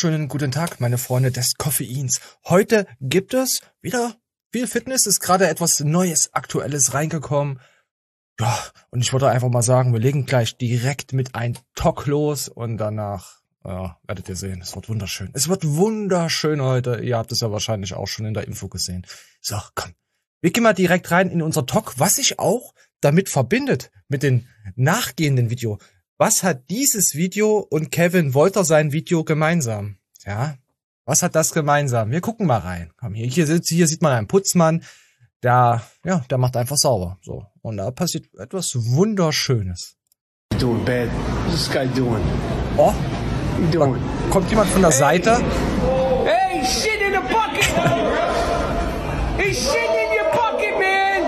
wunderschönen guten Tag, meine Freunde des Koffeins. Heute gibt es wieder viel Fitness, ist gerade etwas Neues, Aktuelles reingekommen. Ja, und ich wollte einfach mal sagen, wir legen gleich direkt mit einem Talk los und danach, ja, werdet ihr sehen, es wird wunderschön. Es wird wunderschön heute, ihr habt es ja wahrscheinlich auch schon in der Info gesehen. So, komm, wir gehen mal direkt rein in unser Talk, was sich auch damit verbindet, mit dem nachgehenden Video. Was hat dieses Video und Kevin Wolter sein Video gemeinsam? Ja, was hat das gemeinsam? Wir gucken mal rein. Komm, hier sieht man einen Putzmann, der macht einfach sauber. So. Und da passiert etwas Wunderschönes. Doing bad. What's this guy doing? Oh, Doing. kommt jemand von der Seite? Hey, shit in the bucket! He's shitting in your bucket, man!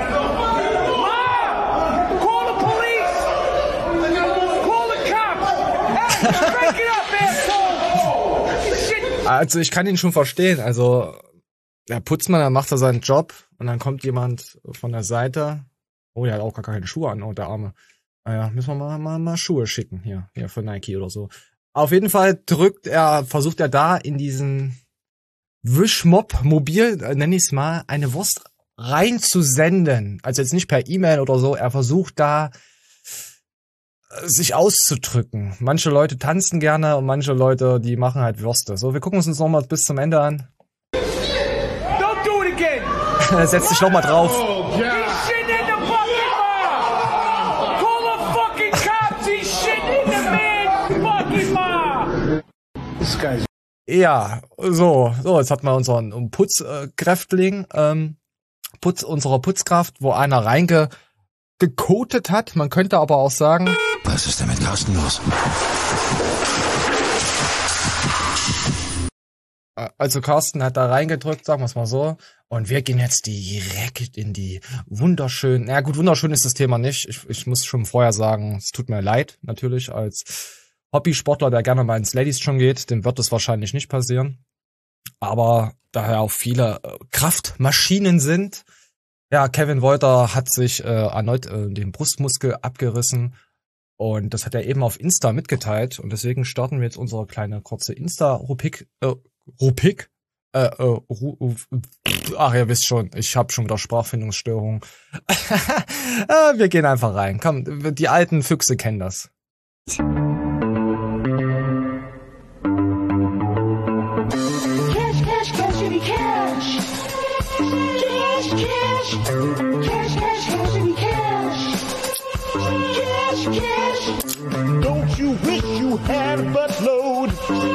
Mom! Call the police! Call the cops! Hey, break it up, asshole! Shit! Also ich kann ihn schon verstehen. Also der Putzmann, der macht da seinen Job und dann kommt jemand von der Seite. Oh, der hat auch gar keine Schuhe an, oh, der Arme. Naja, müssen wir mal Schuhe schicken hier von Nike oder so. Auf jeden Fall versucht er da in diesen Wischmob-Mobil, nenne ich es mal, eine Wurst reinzusenden. Also jetzt nicht per E-Mail oder so, er versucht da sich auszudrücken. Manche Leute tanzen gerne und manche Leute, die machen halt Würste. So, wir gucken uns nochmal bis zum Ende an. Don't do it again! Setz dich nochmal drauf. He's shitting in the bucket, Ma! Call the fucking cops! He's shitting in the man's bucket, Ma! This guy's Ja, so, jetzt hat man unseren Putzkräftling, unsere Putzkraft, wo einer reingekotet hat. Man könnte aber auch sagen, Was ist denn mit Carsten los? also Carsten hat da reingedrückt, sagen wir es mal so. Und wir gehen jetzt direkt in die wunderschönen, na gut, wunderschön ist das Thema nicht. Ich muss schon vorher sagen, es tut mir leid, natürlich, als Hobbysportler, der gerne mal ins Ladies schon geht, dem wird das wahrscheinlich nicht passieren. Aber da ja auch viele Kraftmaschinen sind, ja, Kevin Wolter hat sich erneut den Brustmuskel abgerissen und das hat er eben auf Insta mitgeteilt und deswegen starten wir jetzt unsere kleine kurze Insta-Rubrik. Ach, ihr wisst schon, ich habe schon wieder Sprachfindungsstörungen. Wir gehen einfach rein. Komm, die alten Füchse kennen das. Cash, cash, cashity cash. Cash, cash. Cash, cash, cashity cash. Cash, cash. Don't you wish you had a buttload?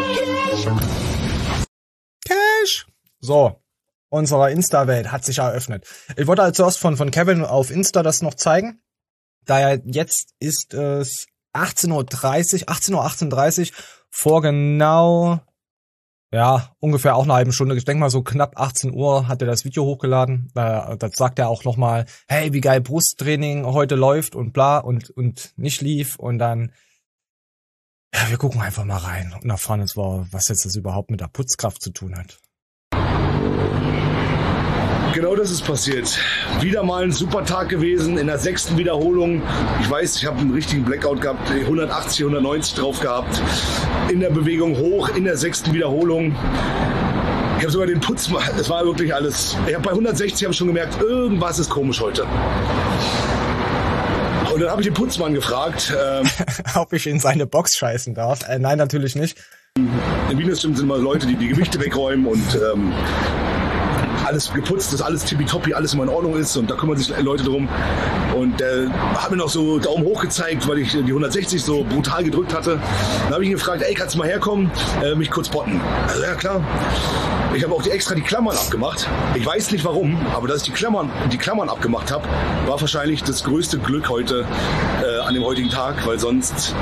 Cash. So, unsere Insta-Welt hat sich eröffnet. Ich wollte halt zuerst von Kevin auf Insta das noch zeigen. Daher jetzt ist es 18:38 Uhr, vor genau, ja, ungefähr auch eine halbe Stunde. Ich denke mal so knapp 18 Uhr hat er das Video hochgeladen. Da sagt er auch nochmal, hey, wie geil Brusttraining heute läuft und bla und nicht lief. Und dann, ja, wir gucken einfach mal rein und erfahren jetzt, was jetzt das überhaupt mit der Putzkraft zu tun hat. Genau das ist passiert. Wieder mal ein super Tag gewesen in der 6. Wiederholung. Ich weiß, ich habe einen richtigen Blackout gehabt, 180, 190 drauf gehabt. In der Bewegung hoch, in der 6. Wiederholung. Ich habe sogar den Putzmann, es war wirklich alles. Ich habe bei 160 schon gemerkt, irgendwas ist komisch heute. Und dann habe ich den Putzmann gefragt. Ob ich in seine Box scheißen darf? Nein, natürlich nicht. In Wiener sind immer Leute, die Gewichte wegräumen und alles geputzt ist, alles tippitoppi, alles immer in Ordnung ist und da kümmern sich Leute drum. Und hat mir noch so Daumen hoch gezeigt, weil ich die 160 so brutal gedrückt hatte. Dann habe ich ihn gefragt, ey, kannst du mal herkommen, mich kurz botten? Also ja, klar. Ich habe auch extra die Klammern abgemacht. Ich weiß nicht warum, aber dass ich die Klammern abgemacht habe, war wahrscheinlich das größte Glück heute an dem heutigen Tag, weil sonst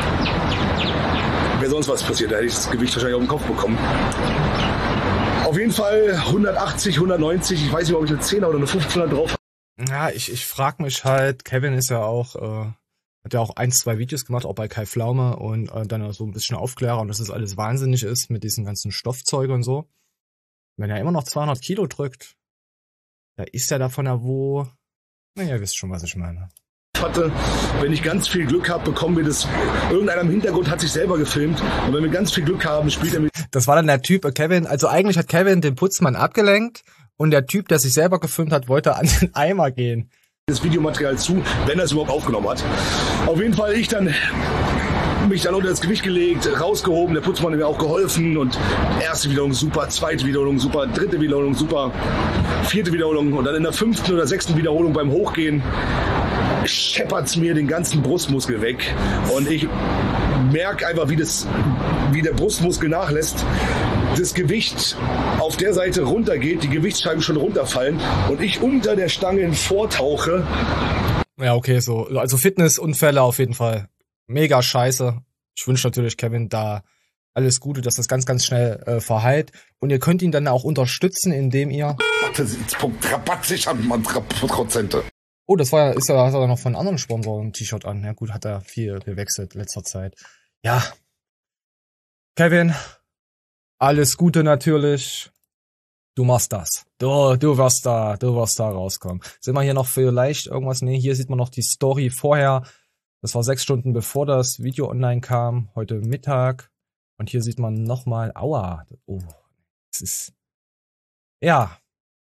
wäre sonst was passiert. Da hätte ich das Gewicht wahrscheinlich auf den Kopf bekommen. Auf jeden Fall 180, 190, ich weiß nicht, ob ich eine 10er oder eine 15er drauf habe. Ja, ich frage mich halt, Kevin ist ja auch, hat ja auch 1, 2 Videos gemacht, auch bei Kai Pflaume und dann so ein bisschen Aufklärer und dass das alles wahnsinnig ist mit diesen ganzen Stoffzeugen und so. Wenn er immer noch 200 Kilo drückt, da ist er davon ja wo, naja, ihr wisst schon, was ich meine. hatte. Wenn ich ganz viel Glück habe, bekommen wir das. Irgendeiner im Hintergrund hat sich selber gefilmt. Und wenn wir ganz viel Glück haben, spielt er mit. Das war dann der Typ, Kevin. Also eigentlich hat Kevin den Putzmann abgelenkt und der Typ, der sich selber gefilmt hat, wollte an den Eimer gehen. Das Videomaterial zu, wenn er es überhaupt aufgenommen hat. Auf jeden Fall mich dann unter das Gewicht gelegt, rausgehoben, der Putzmann hat mir auch geholfen und erste Wiederholung super, zweite Wiederholung super, dritte Wiederholung super, vierte Wiederholung und dann in der 5. oder 6. Wiederholung beim Hochgehen scheppert's mir den ganzen Brustmuskel weg und ich merke einfach, wie der Brustmuskel nachlässt, das Gewicht auf der Seite runtergeht, die Gewichtsscheiben schon runterfallen und ich unter der Stange vortauche. Ja, okay, so. Also Fitnessunfälle auf jeden Fall. Mega scheiße. Ich wünsche natürlich Kevin da alles Gute, dass das ganz, ganz schnell verheilt. Und ihr könnt ihn dann auch unterstützen, indem ihr... Rabatt sichern, man, Prozente. Oh, das war hat er noch von anderen Sponsoren ein T-Shirt an. Ja gut, hat er viel gewechselt in letzter Zeit. Ja. Kevin, alles Gute natürlich. Du machst das. Du wirst da rauskommen. Sind wir hier noch vielleicht irgendwas? Nee, hier sieht man noch die Story vorher. Das war 6 Stunden bevor das Video online kam. Heute Mittag. Und hier sieht man nochmal, aua. Oh, das ist, ja,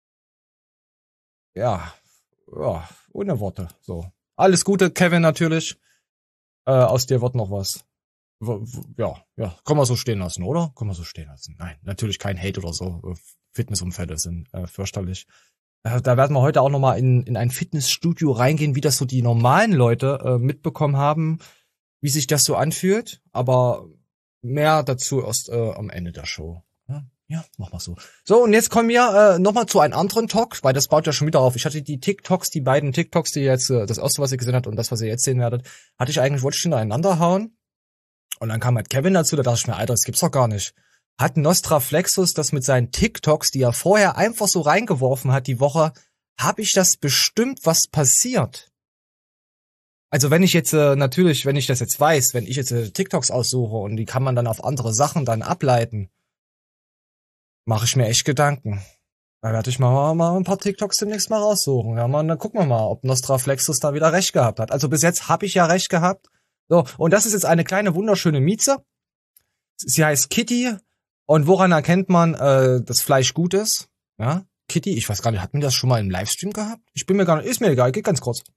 ohne Worte. So. Alles Gute, Kevin, natürlich. Aus dir wird noch was. Ja, kann man so stehen lassen, oder? Kann man so stehen lassen. Nein, natürlich kein Hate oder so. Fitnessunfälle sind fürchterlich. Da werden wir heute auch nochmal in ein Fitnessstudio reingehen, wie das so die normalen Leute mitbekommen haben, wie sich das so anfühlt. Aber mehr dazu erst am Ende der Show. Ja, mach mal so. So, und jetzt kommen wir nochmal zu einem anderen Talk, weil das baut ja schon wieder auf. Ich hatte die beiden TikToks, die jetzt, das erste, was ihr gesehen habt und das, was ihr jetzt sehen werdet, wollte ich hintereinander hauen. Und dann kam halt Kevin dazu, da dachte ich mir, Alter, das gibt's doch gar nicht. Hat Nostraflexus das mit seinen TikToks, die er vorher einfach so reingeworfen hat die Woche, habe ich das bestimmt, was passiert? Also wenn ich jetzt natürlich, wenn ich das jetzt weiß, wenn ich jetzt TikToks aussuche und die kann man dann auf andere Sachen dann ableiten, mache ich mir echt Gedanken. Da werde ich mal ein paar TikToks demnächst mal raussuchen. Ja, dann gucken wir mal, ob Nostraflexus da wieder recht gehabt hat. Also bis jetzt habe ich ja recht gehabt. So, und das ist jetzt eine kleine wunderschöne Mieze. Sie heißt Kitty. Und woran erkennt man, dass Fleisch gut ist? Ja, Kitty, ich weiß gar nicht, hatten wir das schon mal im Livestream gehabt? Ich bin mir gar nicht, ist mir egal, geht ganz kurz.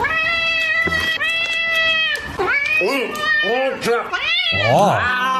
Oh.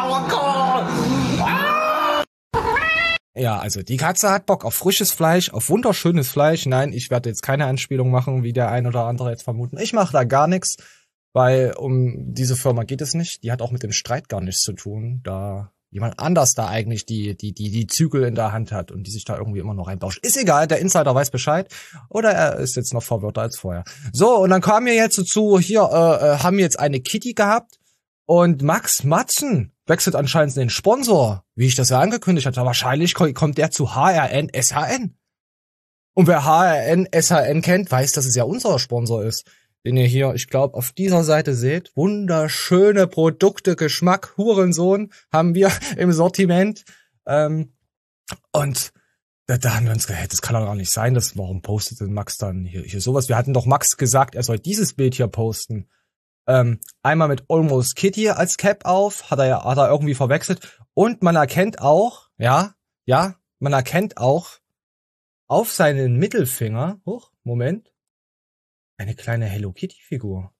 Ja, also die Katze hat Bock auf frisches Fleisch, auf wunderschönes Fleisch. Nein, ich werde jetzt keine Anspielung machen, wie der ein oder andere jetzt vermuten. Ich mache da gar nichts, weil um diese Firma geht es nicht. Die hat auch mit dem Streit gar nichts zu tun, da jemand anders da eigentlich die Zügel in der Hand hat und die sich da irgendwie immer noch reinbauscht. Ist egal, der Insider weiß Bescheid. Oder er ist jetzt noch verwirrter als vorher. So, und dann kam wir jetzt dazu, hier haben wir jetzt eine Kitty gehabt und Max Matzen wechselt anscheinend den Sponsor, wie ich das ja angekündigt hatte. Wahrscheinlich kommt der zu HRN SHN. Und wer HRN SHN kennt, weiß, dass es ja unser Sponsor ist. Den ihr hier, ich glaube, auf dieser Seite seht. Wunderschöne Produkte, Geschmack, Hurensohn haben wir im Sortiment. Und da haben wir uns gedacht, das kann doch gar nicht sein. Warum postet denn Max dann hier sowas? Wir hatten doch Max gesagt, er soll dieses Bild hier posten. Einmal mit Almost Kitty als Cap auf, hat er irgendwie verwechselt. Und man erkennt auch, man erkennt auch auf seinen Mittelfinger, eine kleine Hello Kitty Figur.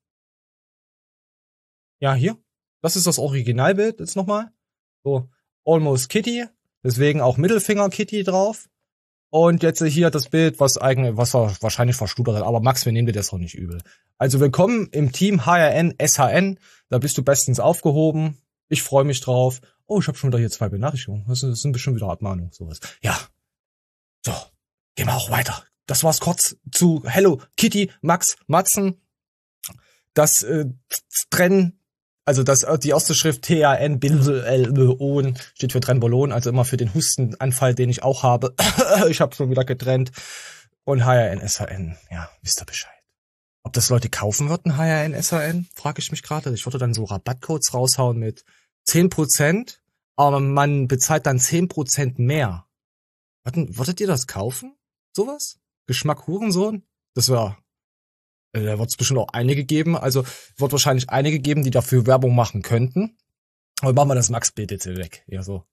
Ja, hier. Das ist das Originalbild jetzt nochmal. So, Almost Kitty. Deswegen auch Mittelfinger Kitty drauf. Und jetzt hier das Bild, was wahrscheinlich verstudert hat. Aber Max, wir nehmen dir das doch nicht übel. Also willkommen im Team HRN SHN. Da bist du bestens aufgehoben. Ich freue mich drauf. Oh, ich habe schon wieder hier 2 Benachrichtigungen. Das sind bestimmt wieder Abmahnungen, sowas. Ja. So, gehen wir auch weiter. Das war's kurz zu Hello Kitty, Max Matzen. Das Trennen, also die erste Schrift TAN Bilbelon steht für Trenbolon, also immer für den Hustenanfall, den ich auch habe. Ich habe schon wieder getrennt. Und HRN SHN, ja, wisst ihr Bescheid. Ob das Leute kaufen würden, HRN SHN, frage ich mich gerade. Ich würde dann so Rabattcodes raushauen mit 10%, aber man bezahlt dann 10% mehr. Würdet ihr das kaufen? Sowas? Geschmack Hurensohn? Das wäre Da wird es bestimmt auch einige geben. Also wird wahrscheinlich einige geben, die dafür Werbung machen könnten. Aber machen wir das Max-Bild jetzt weg. Ja, so.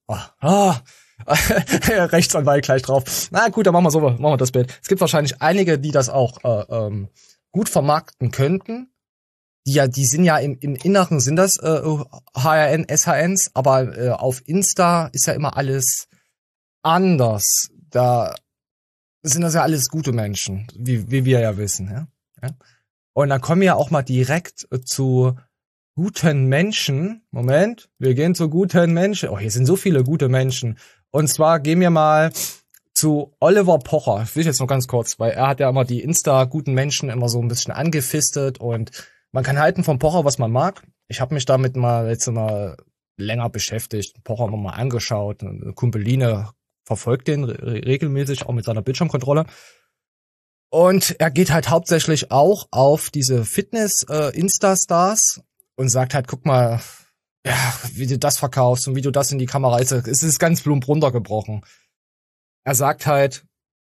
Rechtsanwalt gleich drauf. Na gut, dann machen wir das Bild. Es gibt wahrscheinlich einige, die das auch gut vermarkten könnten. Die sind ja im Inneren sind das HRN, SHNs, aber auf Insta ist ja immer alles anders. Da sind das ja alles gute Menschen, wie wir ja wissen. Ja? Und dann kommen wir auch mal direkt zu guten Menschen. Moment, wir gehen zu guten Menschen. Oh, hier sind so viele gute Menschen. Und zwar gehen wir mal zu Oliver Pocher. Ich will jetzt noch ganz kurz, weil er hat ja immer die Insta-guten Menschen immer so ein bisschen angefistet und man kann halten von Pocher, was man mag. Ich habe mich damit mal länger beschäftigt. Pocher haben wir mal angeschaut. Eine Kumpeline verfolgt den regelmäßig, auch mit seiner Bildschirmkontrolle. Und er geht halt hauptsächlich auch auf diese Fitness-Insta-Stars und sagt halt, guck mal, ja, wie du das verkaufst und wie du das in die Kamera ist. Es ist ganz plump runtergebrochen. Er sagt halt,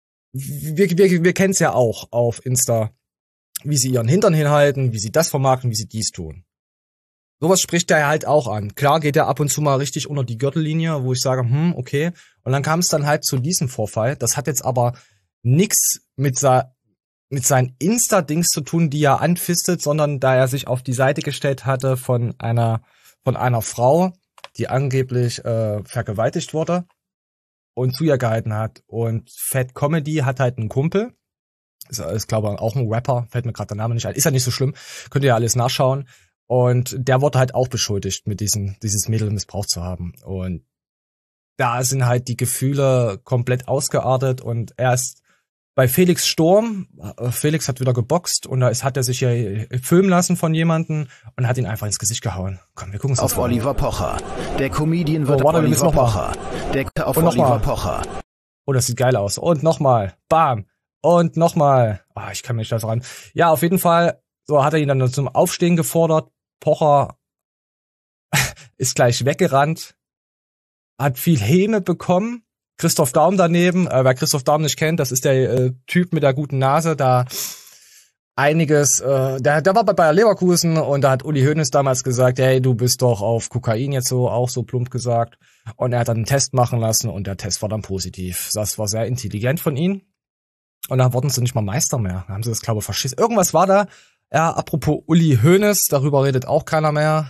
wir kennen es ja auch auf Insta, wie sie ihren Hintern hinhalten, wie sie das vermarkten, wie sie dies tun. Sowas spricht er halt auch an. Klar geht er ab und zu mal richtig unter die Gürtellinie, wo ich sage, okay. Und dann kam es dann halt zu diesem Vorfall. Das hat jetzt aber nix mit seinen Insta-Dings zu tun, die er anfistet, sondern da er sich auf die Seite gestellt hatte von einer Frau, die angeblich vergewaltigt wurde und zu ihr gehalten hat. Und Fat Comedy hat halt einen Kumpel, ist glaube ich auch ein Rapper, fällt mir gerade der Name nicht ein, ist ja nicht so schlimm, könnt ihr ja alles nachschauen. Und der wurde halt auch beschuldigt, mit dieses Mädel missbraucht zu haben. Und da sind halt die Gefühle komplett ausgeartet und er ist bei Felix Sturm, Felix hat wieder geboxt und hat er sich hier filmen lassen von jemandem und hat ihn einfach ins Gesicht gehauen. Komm, wir gucken uns das auf an. Oliver Pocher. Der Comedian wird warte, Oliver Pocher. Auf Oliver Pocher. Oh, das sieht geil aus. Und nochmal. Bam. Und nochmal. Ich kann mich da dran. Ja, auf jeden Fall. So hat er ihn dann zum Aufstehen gefordert. Pocher ist gleich weggerannt. Hat viel Häme bekommen. Christoph Daum daneben, wer Christoph Daum nicht kennt, das ist der Typ mit der guten Nase, da einiges, der war bei Bayer Leverkusen und da hat Uli Hoeneß damals gesagt, hey, du bist doch auf Kokain jetzt auch so plump gesagt. Und er hat dann einen Test machen lassen und der Test war dann positiv. Das war sehr intelligent von ihm. Und dann wurden sie nicht mal Meister mehr. Dann haben sie das, glaube ich, verschissen. Irgendwas war da. Ja, apropos Uli Hoeneß, darüber redet auch keiner mehr.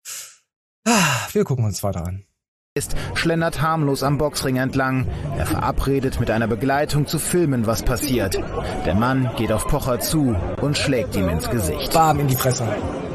Wir gucken uns weiter an. Schlendert harmlos am Boxring entlang. Er verabredet mit einer Begleitung zu filmen, was passiert. Der Mann geht auf Pocher zu und schlägt ihm ins Gesicht. Bam, in die Fresse.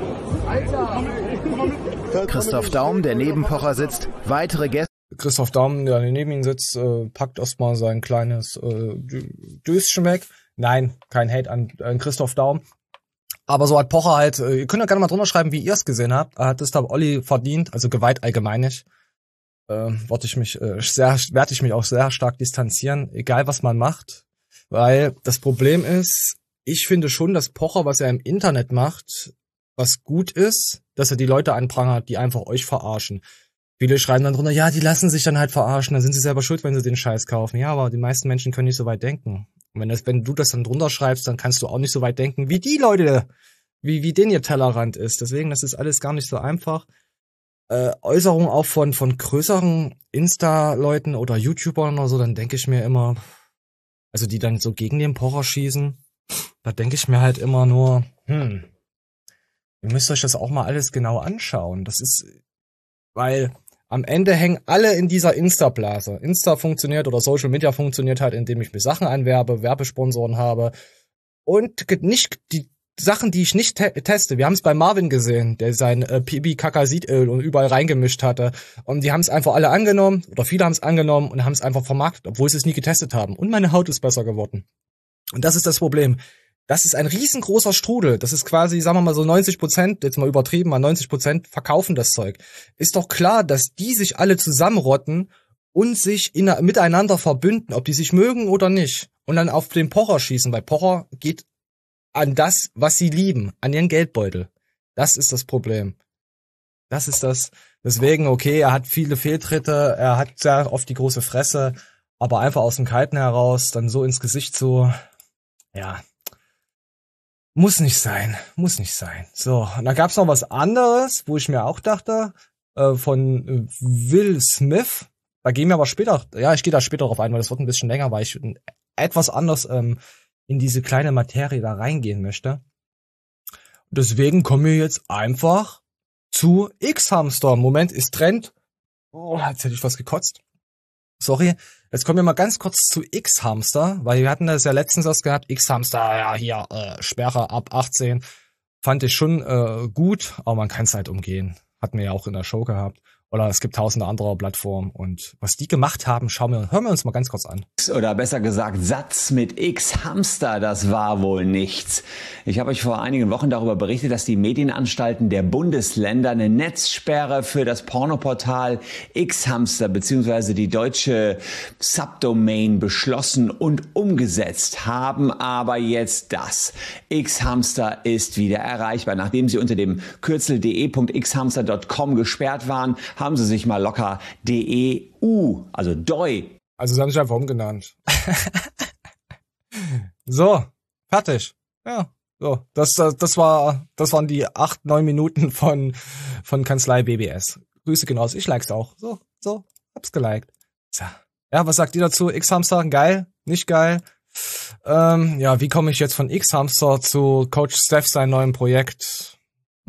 Christoph Daum, der neben Pocher sitzt, weitere Gäste. Christoph Daum, der neben ihm sitzt, packt erstmal sein kleines Döschen weg. Nein, kein Hate an Christoph Daum. Aber so hat Pocher halt, ihr könnt ja gerne mal drunter schreiben, wie ihr es gesehen habt. Hat es da Olli verdient, also Gewalt allgemein nicht. Werde ich mich auch sehr stark distanzieren, egal was man macht. Weil das Problem ist, ich finde schon, dass Pocher, was er im Internet macht, was gut ist, dass er die Leute anprangert, die einfach euch verarschen. Viele schreiben dann drunter, ja, die lassen sich dann halt verarschen, dann sind sie selber schuld, wenn sie den Scheiß kaufen. Ja, aber die meisten Menschen können nicht so weit denken. Und wenn du das dann drunter schreibst, dann kannst du auch nicht so weit denken, wie die Leute, wie denen ihr Tellerrand ist. Deswegen, das ist alles gar nicht so einfach. Äußerungen auch von größeren Insta-Leuten oder YouTubern oder so, dann denke ich mir immer, also die dann so gegen den Pocher schießen, da denke ich mir halt immer nur, ihr müsst euch das auch mal alles genau anschauen. Das ist, weil am Ende hängen alle in dieser Insta-Blase. Insta funktioniert oder Social Media funktioniert halt, indem ich mir Sachen anwerbe, Werbesponsoren habe und nicht die Sachen, die ich nicht teste. Wir haben es bei Marvin gesehen, der sein Pipi-Kakasidöl und überall reingemischt hatte. Und die haben es einfach alle angenommen, oder viele haben es angenommen und haben es einfach vermarktet, obwohl sie es nie getestet haben. Und meine Haut ist besser geworden. Und das ist das Problem. Das ist ein riesengroßer Strudel. Das ist quasi, sagen wir mal so 90%, jetzt mal übertrieben, mal 90% verkaufen das Zeug. Ist doch klar, dass die sich alle zusammenrotten und sich miteinander verbünden, ob die sich mögen oder nicht. Und dann auf den Pocher schießen, weil Pocher geht an das, was sie lieben, an ihren Geldbeutel. Das ist das Problem. Das ist das. Deswegen, okay, er hat viele Fehltritte, er hat sehr oft die große Fresse, aber einfach aus dem Kalten heraus, dann so ins Gesicht zu, ja, Muss nicht sein. So, und dann gab's noch was anderes, wo ich mir auch dachte, von Will Smith. Da gehen wir aber später, ich gehe da später drauf ein, weil das wird ein bisschen länger, weil ich etwas anders in diese kleine Materie da reingehen möchte. Deswegen kommen wir jetzt einfach zu X-Hamster. Moment, ist Trend. Oh, jetzt hätte ich was gekotzt. Sorry. Jetzt kommen wir mal ganz kurz zu X-Hamster, weil wir hatten das ja letztens erst gehabt. X-Hamster, ja, hier, Sperre ab 18. Fand ich schon gut, aber man kann es halt umgehen. Hatten wir ja auch in der Show gehabt. Oder es gibt tausende andere Plattformen. Und was die gemacht haben, hören wir uns mal ganz kurz an. Oder besser gesagt, Satz mit X Hamster, das war wohl nichts. Ich habe euch vor einigen Wochen darüber berichtet, dass die Medienanstalten der Bundesländer eine Netzsperre für das Pornoportal X Hamster bzw. die deutsche Subdomain beschlossen und umgesetzt haben. Aber jetzt das. X Hamster ist wieder erreichbar. Nachdem sie unter dem Kürzel de.xhamster.com gesperrt waren, haben sie sich mal locker DEU, also DOI. Also sie haben sich einfach umgenannt. So, fertig. Ja, so. Das waren die 8-9 Minuten von Kanzlei BBS. Grüße genauso. Ich like's auch. So, hab's geliked. So. Ja, was sagt ihr dazu? X-Hamster, geil? Nicht geil? Wie komme ich jetzt von X-Hamster zu Coach Steph seinem neuen Projekt?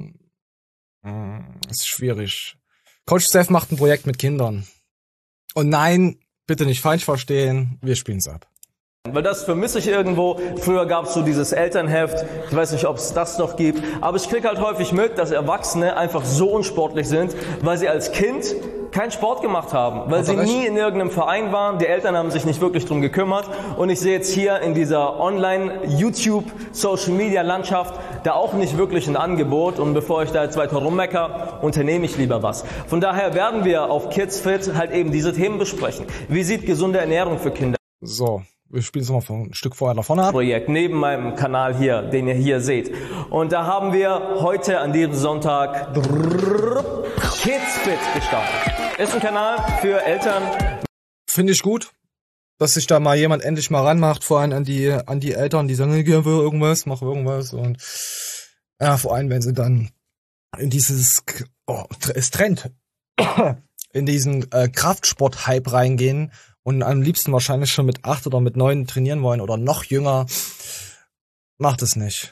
Ist schwierig. Coach Steph macht ein Projekt mit Kindern. Und nein, bitte nicht falsch verstehen, wir spielen's ab. Weil das vermisse ich irgendwo. Früher gab es so dieses Elternheft. Ich weiß nicht, ob es das noch gibt. Aber ich kriege halt häufig mit, dass Erwachsene einfach so unsportlich sind, weil sie als Kind keinen Sport gemacht haben. Weil sie nie in irgendeinem Verein waren. Die Eltern haben sich nicht wirklich drum gekümmert. Und ich sehe jetzt hier in dieser Online-YouTube-Social-Media-Landschaft da auch nicht wirklich ein Angebot. Und bevor ich da jetzt weiter rummecker, unternehme ich lieber was. Von daher werden wir auf Kids Fit halt eben diese Themen besprechen. Wie sieht gesunde Ernährung für Kinder? So. Wir spielen es mal ein Stück vorher nach vorne ab. Projekt neben meinem Kanal hier, den ihr hier seht. Und da haben wir heute an diesem Sonntag Kidsfit gestartet. Ist ein Kanal für Eltern. Finde ich gut, dass sich da mal jemand endlich mal ranmacht, vor allem an die Eltern, die sagen, ich will irgendwas, mach irgendwas. Und ja, vor allem, wenn sie dann in dieses, es Trend, in diesen Kraftsport-Hype reingehen und am liebsten wahrscheinlich schon mit 8 oder mit 9 trainieren wollen oder noch jünger, macht es nicht.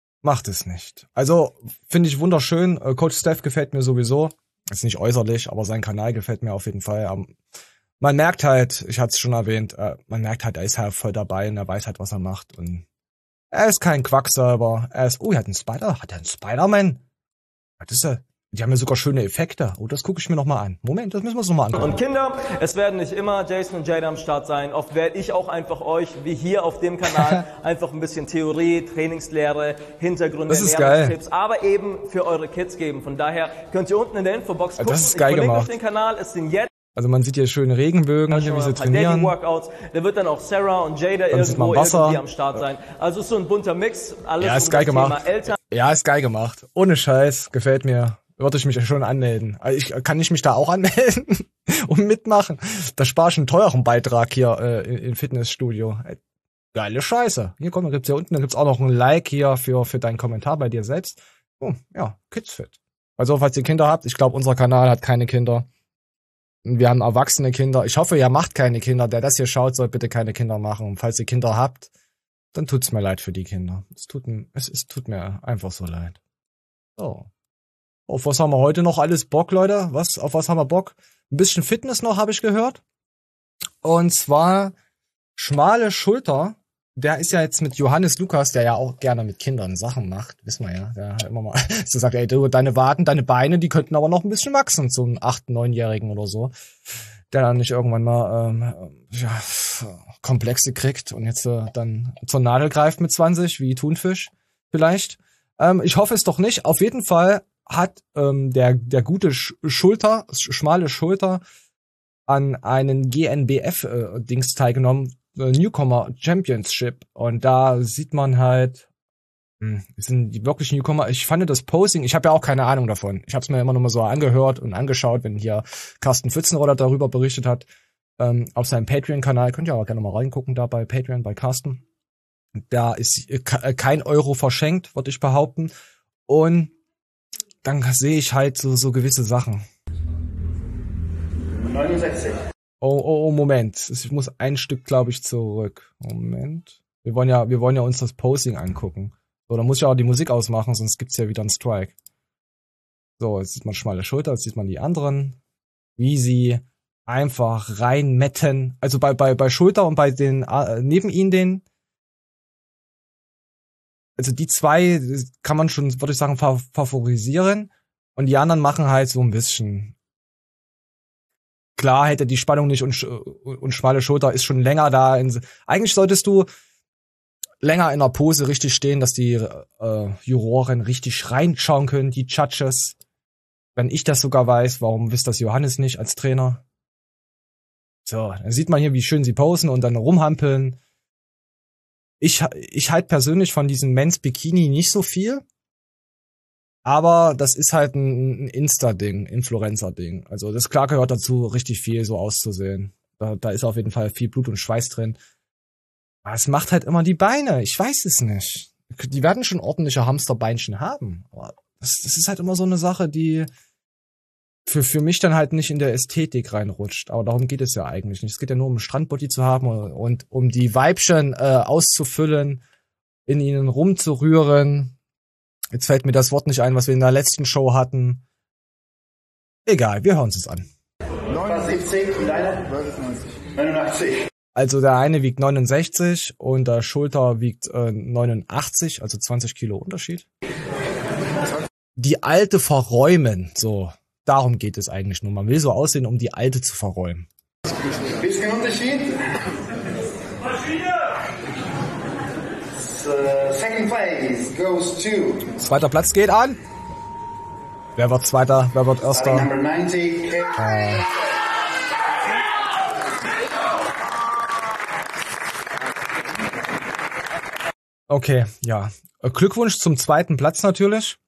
Also, finde ich wunderschön. Coach Steph gefällt mir sowieso. Ist nicht äußerlich, aber sein Kanal gefällt mir auf jeden Fall. Man merkt halt, ich hatte es schon erwähnt, er ist halt voll dabei und er weiß halt, was er macht. Und er ist kein Quacksalber. Er ist, er hat einen Spider-Man? Was ist er? Die haben ja sogar schöne Effekte. Oh, das gucke ich mir nochmal an. Moment, das müssen wir uns nochmal angucken. Und Kinder, es werden nicht immer Jason und Jada am Start sein. Oft werde ich auch einfach euch, wie hier auf dem Kanal, einfach ein bisschen Theorie, Trainingslehre, Hintergründe, Ernährungstipps, aber eben für eure Kids geben. Von daher könnt ihr unten in der Infobox gucken. Das ist geil gemacht. Auf den Kanal, es sind jetzt also man sieht hier schöne Regenbögen, hier, wie sie trainieren. Workouts. Da wird dann auch Sarah und Jada irgendwie am Start sein. Also ist so ein bunter Mix. Alles ja, ist geil gemacht. Ja, ist geil gemacht. Ohne Scheiß, gefällt mir. Würde ich mich ja schon anmelden. Kann ich mich da auch anmelden und mitmachen? Da spare ich einen teuren Beitrag hier im Fitnessstudio. Geile Scheiße. Hier kommt, gibt's hier unten, dann gibt's auch noch ein Like hier für deinen Kommentar bei dir selbst. Oh, ja, Kidsfit. Also falls ihr Kinder habt, ich glaube, unser Kanal hat keine Kinder. Wir haben erwachsene Kinder. Ich hoffe, ihr macht keine Kinder. Der das hier schaut, soll bitte keine Kinder machen. Und falls ihr Kinder habt, dann tut's mir leid für die Kinder. Es tut mir einfach so leid. So. Auf was haben wir heute noch alles Bock, Leute? Auf was haben wir Bock? Ein bisschen Fitness noch, habe ich gehört. Und zwar schmale Schulter. Der ist ja jetzt mit Johannes Lukas, der ja auch gerne mit Kindern Sachen macht. Wissen wir ja. Der hat immer mal so sagt, ey, du, deine Waden, deine Beine, die könnten aber noch ein bisschen wachsen. So einen 8-, 9-Jährigen oder so. Der dann nicht irgendwann mal Komplexe kriegt und jetzt dann zur Nadel greift mit 20, wie Thunfisch vielleicht. Ich hoffe es doch nicht. Auf jeden Fall hat der gute schmale Schulter an einen GNBF-Dings teilgenommen, Newcomer Championship. Und da sieht man halt, sind die wirklich Newcomer. Ich fand das Posing, ich habe ja auch keine Ahnung davon. Ich habe es mir immer nur mal so angehört und angeschaut, wenn hier Carsten Pfützenroller darüber berichtet hat, auf seinem Patreon-Kanal. Könnt ihr auch gerne mal reingucken, da bei Patreon, bei Carsten. Da ist kein Euro verschenkt, würde ich behaupten. Und dann sehe ich halt so gewisse Sachen. 69. Oh, Moment. Ich muss ein Stück, glaube ich, zurück. Moment. Wir wollen ja uns das Posing angucken. So, dann muss ich auch die Musik ausmachen, sonst gibt's ja wieder einen Strike. So, jetzt sieht man schmale Schulter, jetzt sieht man die anderen, wie sie einfach reinmetten. Also bei Schulter und bei den neben ihnen also die zwei kann man schon, würde ich sagen, favorisieren. Und die anderen machen halt so ein bisschen. Klar hätte die Spannung nicht und schmale Schulter ist schon länger da. Eigentlich solltest du länger in der Pose richtig stehen, dass die Juroren richtig reinschauen können, die Judges. Wenn ich das sogar weiß, warum wisst das Johannes nicht als Trainer? So, dann sieht man hier, wie schön sie posen und dann rumhampeln. Ich halt persönlich von diesem Men's Bikini nicht so viel. Aber das ist halt ein Insta-Ding, Influencer-Ding. Also das klar gehört dazu, richtig viel so auszusehen. Da ist auf jeden Fall viel Blut und Schweiß drin. Aber es macht halt immer die Beine. Ich weiß es nicht. Die werden schon ordentliche Hamsterbeinchen haben. Aber das ist halt immer so eine Sache, die für mich dann halt nicht in der Ästhetik reinrutscht. Aber darum geht es ja eigentlich nicht. Es geht ja nur um Strandbody zu haben und um die Weibchen auszufüllen, in ihnen rumzurühren. Jetzt fällt mir das Wort nicht ein, was wir in der letzten Show hatten. Egal, wir hören es an. 79 und deine? 89. Also der eine wiegt 69 und der Schulter wiegt 89, also 20 Kilo Unterschied. Die Alte verräumen, so. Darum geht es eigentlich nur. Man will so aussehen, um die Alte zu verräumen. Bisschen Unterschied. Second place goes to. Zweiter Platz geht an. Wer wird Zweiter? Wer wird Erster? Number 90. Okay, ja. Glückwunsch zum zweiten Platz natürlich.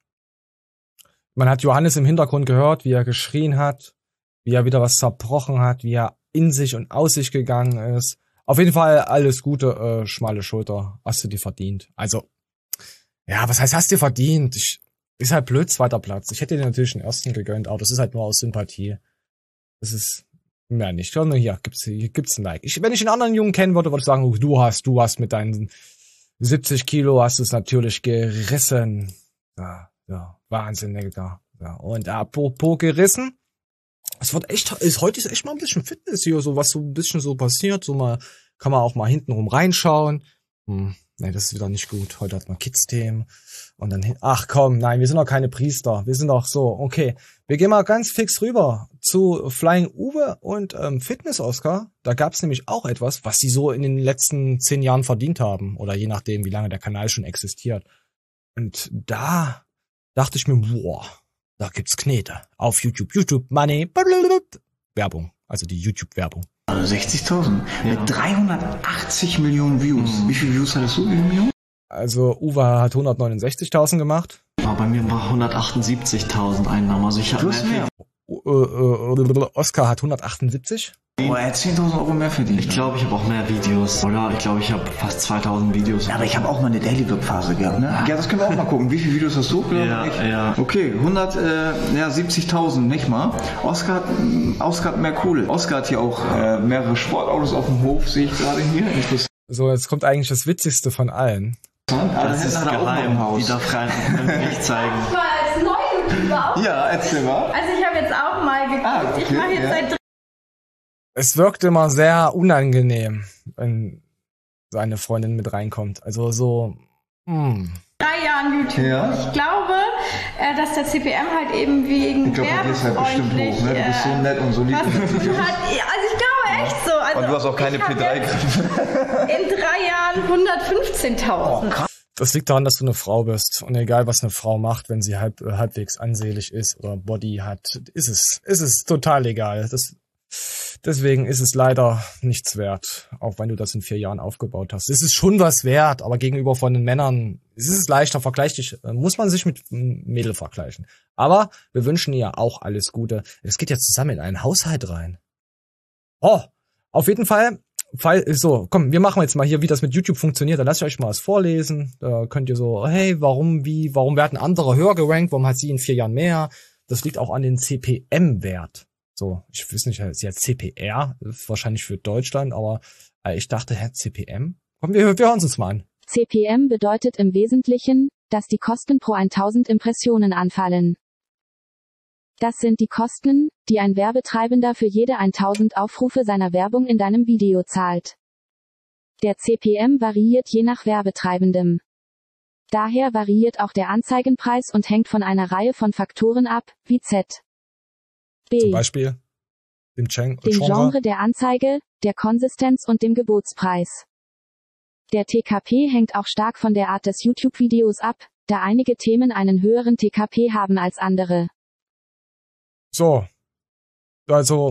Man hat Johannes im Hintergrund gehört, wie er geschrien hat, wie er wieder was zerbrochen hat, wie er in sich und aus sich gegangen ist. Auf jeden Fall alles Gute, schmale Schulter. Hast du dir verdient. Also, ja, was heißt, hast du dir verdient? Ist halt blöd, zweiter Platz. Ich hätte dir natürlich den ersten gegönnt, aber das ist halt nur aus Sympathie. Das ist, mehr nicht. Schau nur hier gibt's ein Like. Wenn ich einen anderen Jungen kennen würde, würde ich sagen, du hast mit deinen 70 Kilo hast du es natürlich gerissen. Ja, Wahnsinn, Digga. Ja, und apropos gerissen. Es wird echt, heute ist echt mal ein bisschen Fitness hier, so was so ein bisschen so passiert, so mal, kann man auch mal hintenrum reinschauen. Nee, das ist wieder nicht gut. Heute hat man Kids-Themen und dann ach komm, nein, wir sind doch keine Priester. Wir sind doch so, okay. Wir gehen mal ganz fix rüber zu Flying Uwe und Fitness-Oscar. Da gab's nämlich auch etwas, was sie so in den letzten 10 Jahren verdient haben. Oder je nachdem, wie lange der Kanal schon existiert. Und da dachte ich mir, boah, da gibt's Knete. Auf YouTube. YouTube Money. Werbung. Also die YouTube-Werbung. 60.000. Mit 380 Millionen Views. Wie viele Views hattest du? Wie viele Millionen? Also Uwe hat 169.000 gemacht. Aber bei mir war 178.000 Einnahmen. Also ich habe mehr. Oscar hat 178. Oh, er hat 10.000 Euro mehr verdient. Ich glaube, ich habe auch mehr Videos. Oder ich glaube, ich habe fast 2.000 Videos. Ja, aber ich habe auch mal eine Daily-Vlog-Phase gehabt, ne? Ja, das können wir auch mal gucken. Wie viele Videos hast du? Ja. Okay, 170.000, nicht mal. Oscar hat mehr Kohle. Oscar hat hier auch mehrere Sportautos auf dem Hof, sehe ich gerade hier. So, jetzt kommt eigentlich das Witzigste von allen. Das ist geheim. Die darf rein nicht zeigen. Mal als Neue. Ja, erzähl mal. Also ich habe jetzt auch mal geguckt. Okay, ich mache jetzt seit Es wirkt immer sehr unangenehm, wenn seine Freundin mit reinkommt. Also so, 3 Jahren YouTube. Ja. Ich glaube, dass der CPM halt eben wegen Ich glaube, bei dir ist halt bestimmt hoch, ne? Du bist so nett und so lieb. Also ich glaube echt so. Also und du hast auch keine P3 in 3 Jahren 115.000. das liegt daran, dass du eine Frau bist. Und egal, was eine Frau macht, wenn sie halbwegs ansehlich ist oder Body hat, ist es total egal. Deswegen ist es leider nichts wert, auch wenn du das in 4 Jahren aufgebaut hast. Es ist schon was wert, aber gegenüber von den Männern ist es leichter vergleichlich, muss man sich mit Mädel vergleichen. Aber wir wünschen ihr auch alles Gute. Es geht ja zusammen in einen Haushalt rein. Oh, auf jeden Fall So, komm, wir machen jetzt mal hier, wie das mit YouTube funktioniert. Da lasse ich euch mal was vorlesen. Da könnt ihr so, hey, warum werden andere höher gerankt? Warum hat sie in 4 Jahren mehr? Das liegt auch an den CPM-Wert. So, ich weiß nicht, sie hat CPR, wahrscheinlich für Deutschland, aber ich dachte, CPM? Komm, wir hören uns mal an. CPM bedeutet im Wesentlichen, dass die Kosten pro 1000 Impressionen anfallen. Das sind die Kosten, die ein Werbetreibender für jede 1000 Aufrufe seiner Werbung in deinem Video zahlt. Der CPM variiert je nach Werbetreibendem. Daher variiert auch der Anzeigenpreis und hängt von einer Reihe von Faktoren ab, wie B. Zum Beispiel dem Genre der Anzeige, der Konsistenz und dem Gebotspreis. Der TKP hängt auch stark von der Art des YouTube-Videos ab, da einige Themen einen höheren TKP haben als andere. So. Also,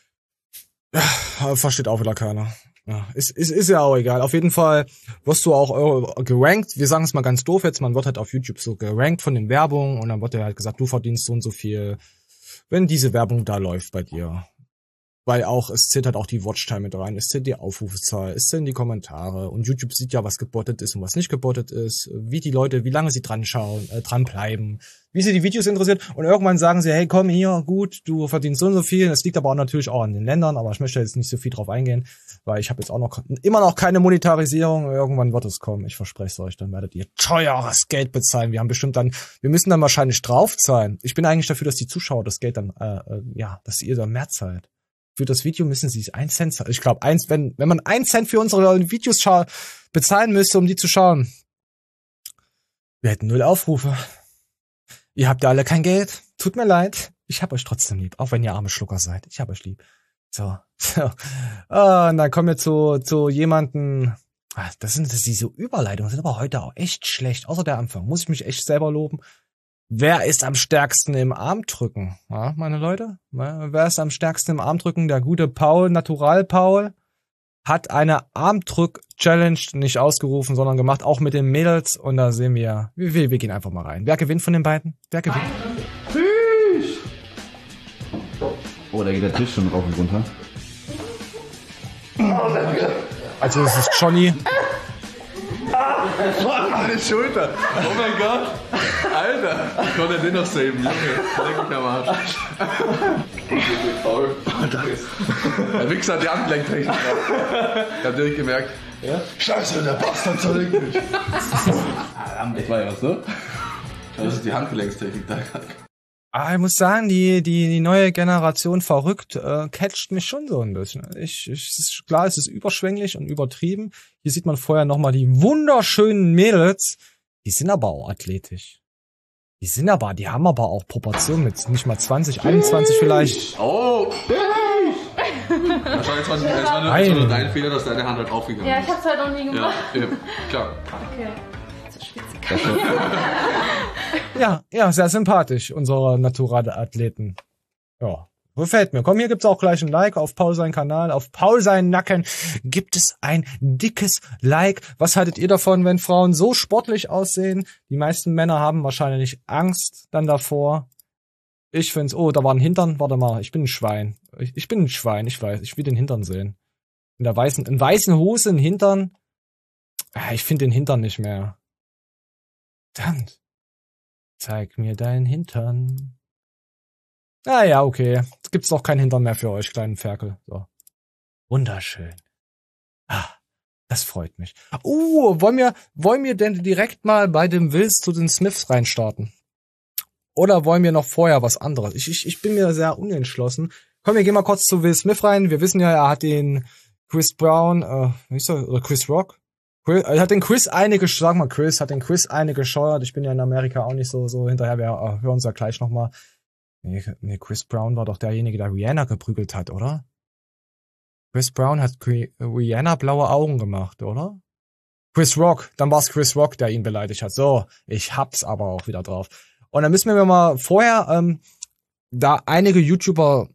versteht auch wieder keiner. Ja, ist ja auch egal. Auf jeden Fall wirst du auch gerankt. Wir sagen es mal ganz doof jetzt, man wird halt auf YouTube so gerankt von den Werbungen und dann wird dir halt gesagt, du verdienst so und so viel, wenn diese Werbung da läuft bei dir. Weil auch, es zählt halt auch die Watchtime mit rein, es zählt die Aufrufzahl, es zählen die Kommentare und YouTube sieht ja, was gebottet ist und was nicht gebottet ist, wie die Leute, wie lange sie dran bleiben, wie sie die Videos interessiert und irgendwann sagen sie, hey, komm hier, gut, du verdienst so und so viel, das liegt aber auch natürlich auch an den Ländern, aber ich möchte jetzt nicht so viel drauf eingehen, weil ich habe jetzt auch immer noch keine Monetarisierung, irgendwann wird es kommen, ich verspreche es euch, dann werdet ihr teures Geld bezahlen, wir müssen dann wahrscheinlich draufzahlen. Ich bin eigentlich dafür, dass die Zuschauer das Geld dann, dass ihr dann mehr zahlt. Für das Video müssen sie 1 Cent zahlen. Ich glaube, wenn man 1 Cent für unsere Videos bezahlen müsste, um die zu schauen, wir hätten 0 Aufrufe. Ihr habt ja alle kein Geld. Tut mir leid. Ich hab euch trotzdem lieb. Auch wenn ihr arme Schlucker seid. Ich hab euch lieb. So. Und dann kommen wir zu jemanden. Das sind diese Überleitungen. Sind aber heute auch echt schlecht. Außer der Anfang. Muss ich mich echt selber loben. Wer ist am stärksten im Armdrücken? Ja, meine Leute? Wer ist am stärksten im Armdrücken? Der gute Paul, Natural Paul, hat eine Armdrück-Challenge nicht ausgerufen, sondern gemacht, auch mit den Mädels. Und da sehen wir gehen einfach mal rein. Wer gewinnt von den beiden? Wer gewinnt? Tisch! Oh, da geht der Tisch schon rauf und runter. Also es ist Johnny. Meine Schulter. Oh mein Gott. Alter. Ich konnte den noch saven. Junge. Leck mich am Arsch. Der Wichser hat die Handgelenktechnik drauf. Ich hab direkt gemerkt. Ja? Scheiße, der Bastard zerlegt mich. Das war ja was, so? Das ist die Handgelenkstechnik da gerade. Ich muss sagen, die neue Generation verrückt catcht mich schon so ein bisschen. Klar, es ist überschwänglich und übertrieben. Hier sieht man vorher nochmal die wunderschönen Mädels. Die sind aber auch athletisch. Die haben aber auch Proportionen mit nicht mal 20, 21 vielleicht. Oh! Wahrscheinlich war nur dein Fehler, dass deine Hand halt aufgegangen ist. Ja, ich hab's halt noch nie gemacht. Ja, klar. Okay. So schwitzen. Ja, sehr sympathisch, unsere Naturale-Athleten. Ja, gefällt mir. Komm, hier gibt's auch gleich ein Like auf Paul seinen Kanal. Auf Paul seinen Nacken gibt es ein dickes Like. Was haltet ihr davon, wenn Frauen so sportlich aussehen? Die meisten Männer haben wahrscheinlich Angst dann davor. Ich find's, da war ein Hintern. Warte mal, ich bin ein Schwein. Ich bin ein Schwein, ich weiß. Ich will den Hintern sehen. In weißen Hose, ein Hintern. Ich finde den Hintern nicht mehr. Verdammt. Zeig mir deinen Hintern. Ja, okay. Jetzt gibt's doch keinen Hintern mehr für euch, kleinen Ferkel. So. Wunderschön. Das freut mich. Wollen wir denn direkt mal bei dem Wills zu den Smiths reinstarten? Oder wollen wir noch vorher was anderes? Ich bin mir sehr unentschlossen. Komm, wir gehen mal kurz zu Will Smith rein. Wir wissen ja, er hat den Chris Brown, oder Chris Rock? Hat den Chris eine gescheuert. Ich bin ja in Amerika auch nicht so hinterher. Wir hören uns ja gleich nochmal. Nee, Chris Brown war doch derjenige, der Rihanna geprügelt hat, oder? Chris Brown hat Rihanna blaue Augen gemacht, oder? Chris Rock, dann war es Chris Rock, der ihn beleidigt hat. So, ich hab's aber auch wieder drauf. Und dann müssen wir mal vorher, da einige YouTuber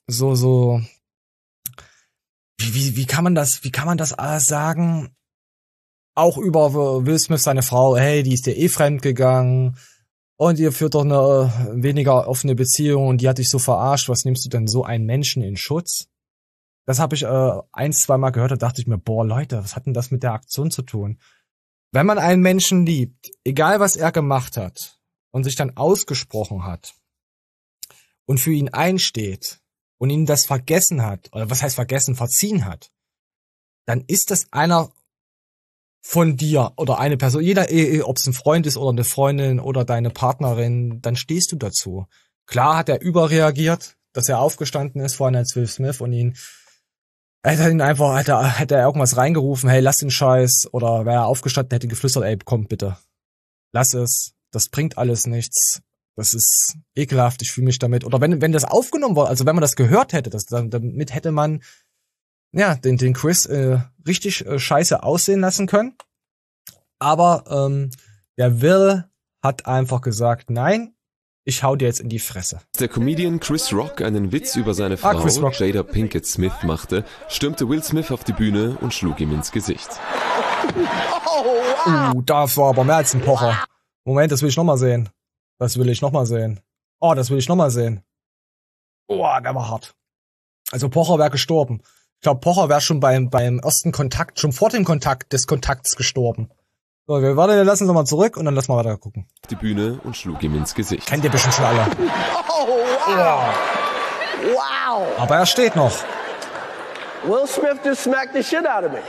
wie kann man das sagen? Auch über Will Smith, seine Frau, hey, die ist dir fremd gegangen und ihr führt doch eine weniger offene Beziehung und die hat dich so verarscht, was nimmst du denn so einen Menschen in Schutz? Das habe ich 1-2 Mal gehört, da dachte ich mir, boah, Leute, was hat denn das mit der Aktion zu tun? Wenn man einen Menschen liebt, egal was er gemacht hat und sich dann ausgesprochen hat und für ihn einsteht und ihn das vergessen hat, oder was heißt vergessen, verziehen hat, dann ist das einer von dir oder eine Person, jeder, ob es ein Freund ist oder eine Freundin oder deine Partnerin, dann stehst du dazu. Klar hat er überreagiert, dass er aufgestanden ist, vorhin als Will Smith und ihn, hätte er irgendwas reingerufen, hey, lass den Scheiß, oder wäre er aufgestanden, hätte geflüstert, ey, komm bitte, lass es, das bringt alles nichts, das ist ekelhaft, ich fühle mich damit, oder wenn das aufgenommen war, also wenn man das gehört hätte, damit hätte man, ja, den Chris richtig scheiße aussehen lassen können, aber der Will hat einfach gesagt, nein, ich hau dir jetzt in die Fresse. Der Comedian Chris Rock einen Witz über seine Frau Jada Pinkett Smith machte, stürmte Will Smith auf die Bühne und schlug ihm ins Gesicht. Das war aber mehr als ein Pocher. Moment, das will ich nochmal sehen. Oh, das will ich nochmal sehen. Oh, der war hart. Also Pocher wäre gestorben. Ich glaube, Pocher wäre schon beim ersten Kontakt, schon vor dem Kontakt des Kontakts gestorben. So, wir lassen uns mal zurück und dann lassen wir weiter gucken. Die Bühne und schlug ihm ins Gesicht. Kennt ihr bestimmt schon alle. Wow. Aber er steht noch. Will Smith just smacked the shit out of me.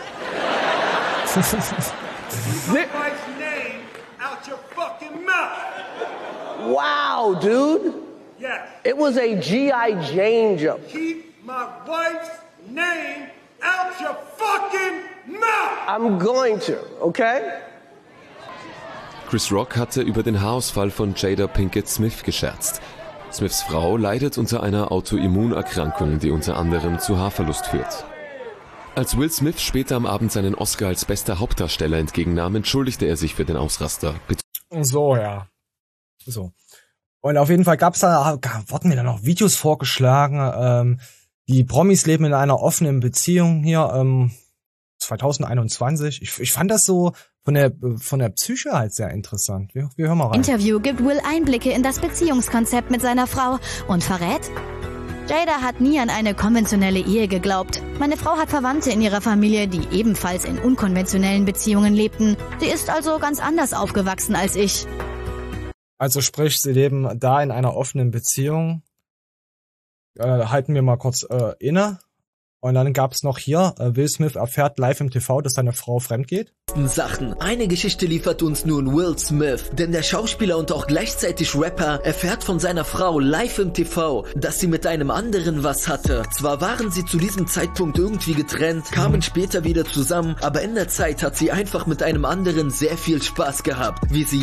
Wow, dude. Yes. It was a G.I. Jane jump. Keep my wife's name out your fucking mouth. I'm going to, okay? Chris Rock hatte über den Haarausfall von Jada Pinkett Smith gescherzt. Smiths Frau leidet unter einer Autoimmunerkrankung, die unter anderem zu Haarverlust führt. Als Will Smith später am Abend seinen Oscar als bester Hauptdarsteller entgegennahm, entschuldigte er sich für den Ausraster. So, ja. So. Und auf jeden Fall wurden mir da noch Videos vorgeschlagen. Die Promis leben in einer offenen Beziehung hier, 2021. Ich fand das so von der Psyche halt sehr interessant. Wir hören mal rein. Interview gibt Will Einblicke in das Beziehungskonzept mit seiner Frau und verrät: Jada hat nie an eine konventionelle Ehe geglaubt. Meine Frau hat Verwandte in ihrer Familie, die ebenfalls in unkonventionellen Beziehungen lebten. Sie ist also ganz anders aufgewachsen als ich. Also sprich, sie leben da in einer offenen Beziehung. Halten wir mal kurz inne. Und dann gab's noch hier, Will Smith erfährt live im TV, dass seine Frau fremd geht. Sachen. Eine Geschichte liefert uns nun Will Smith, denn der Schauspieler und auch gleichzeitig Rapper erfährt von seiner Frau live im TV, dass sie mit einem anderen was hatte. Zwar waren sie zu diesem Zeitpunkt irgendwie getrennt, kamen später wieder zusammen, aber in der Zeit hat sie einfach mit einem anderen sehr viel Spaß gehabt, wie sie...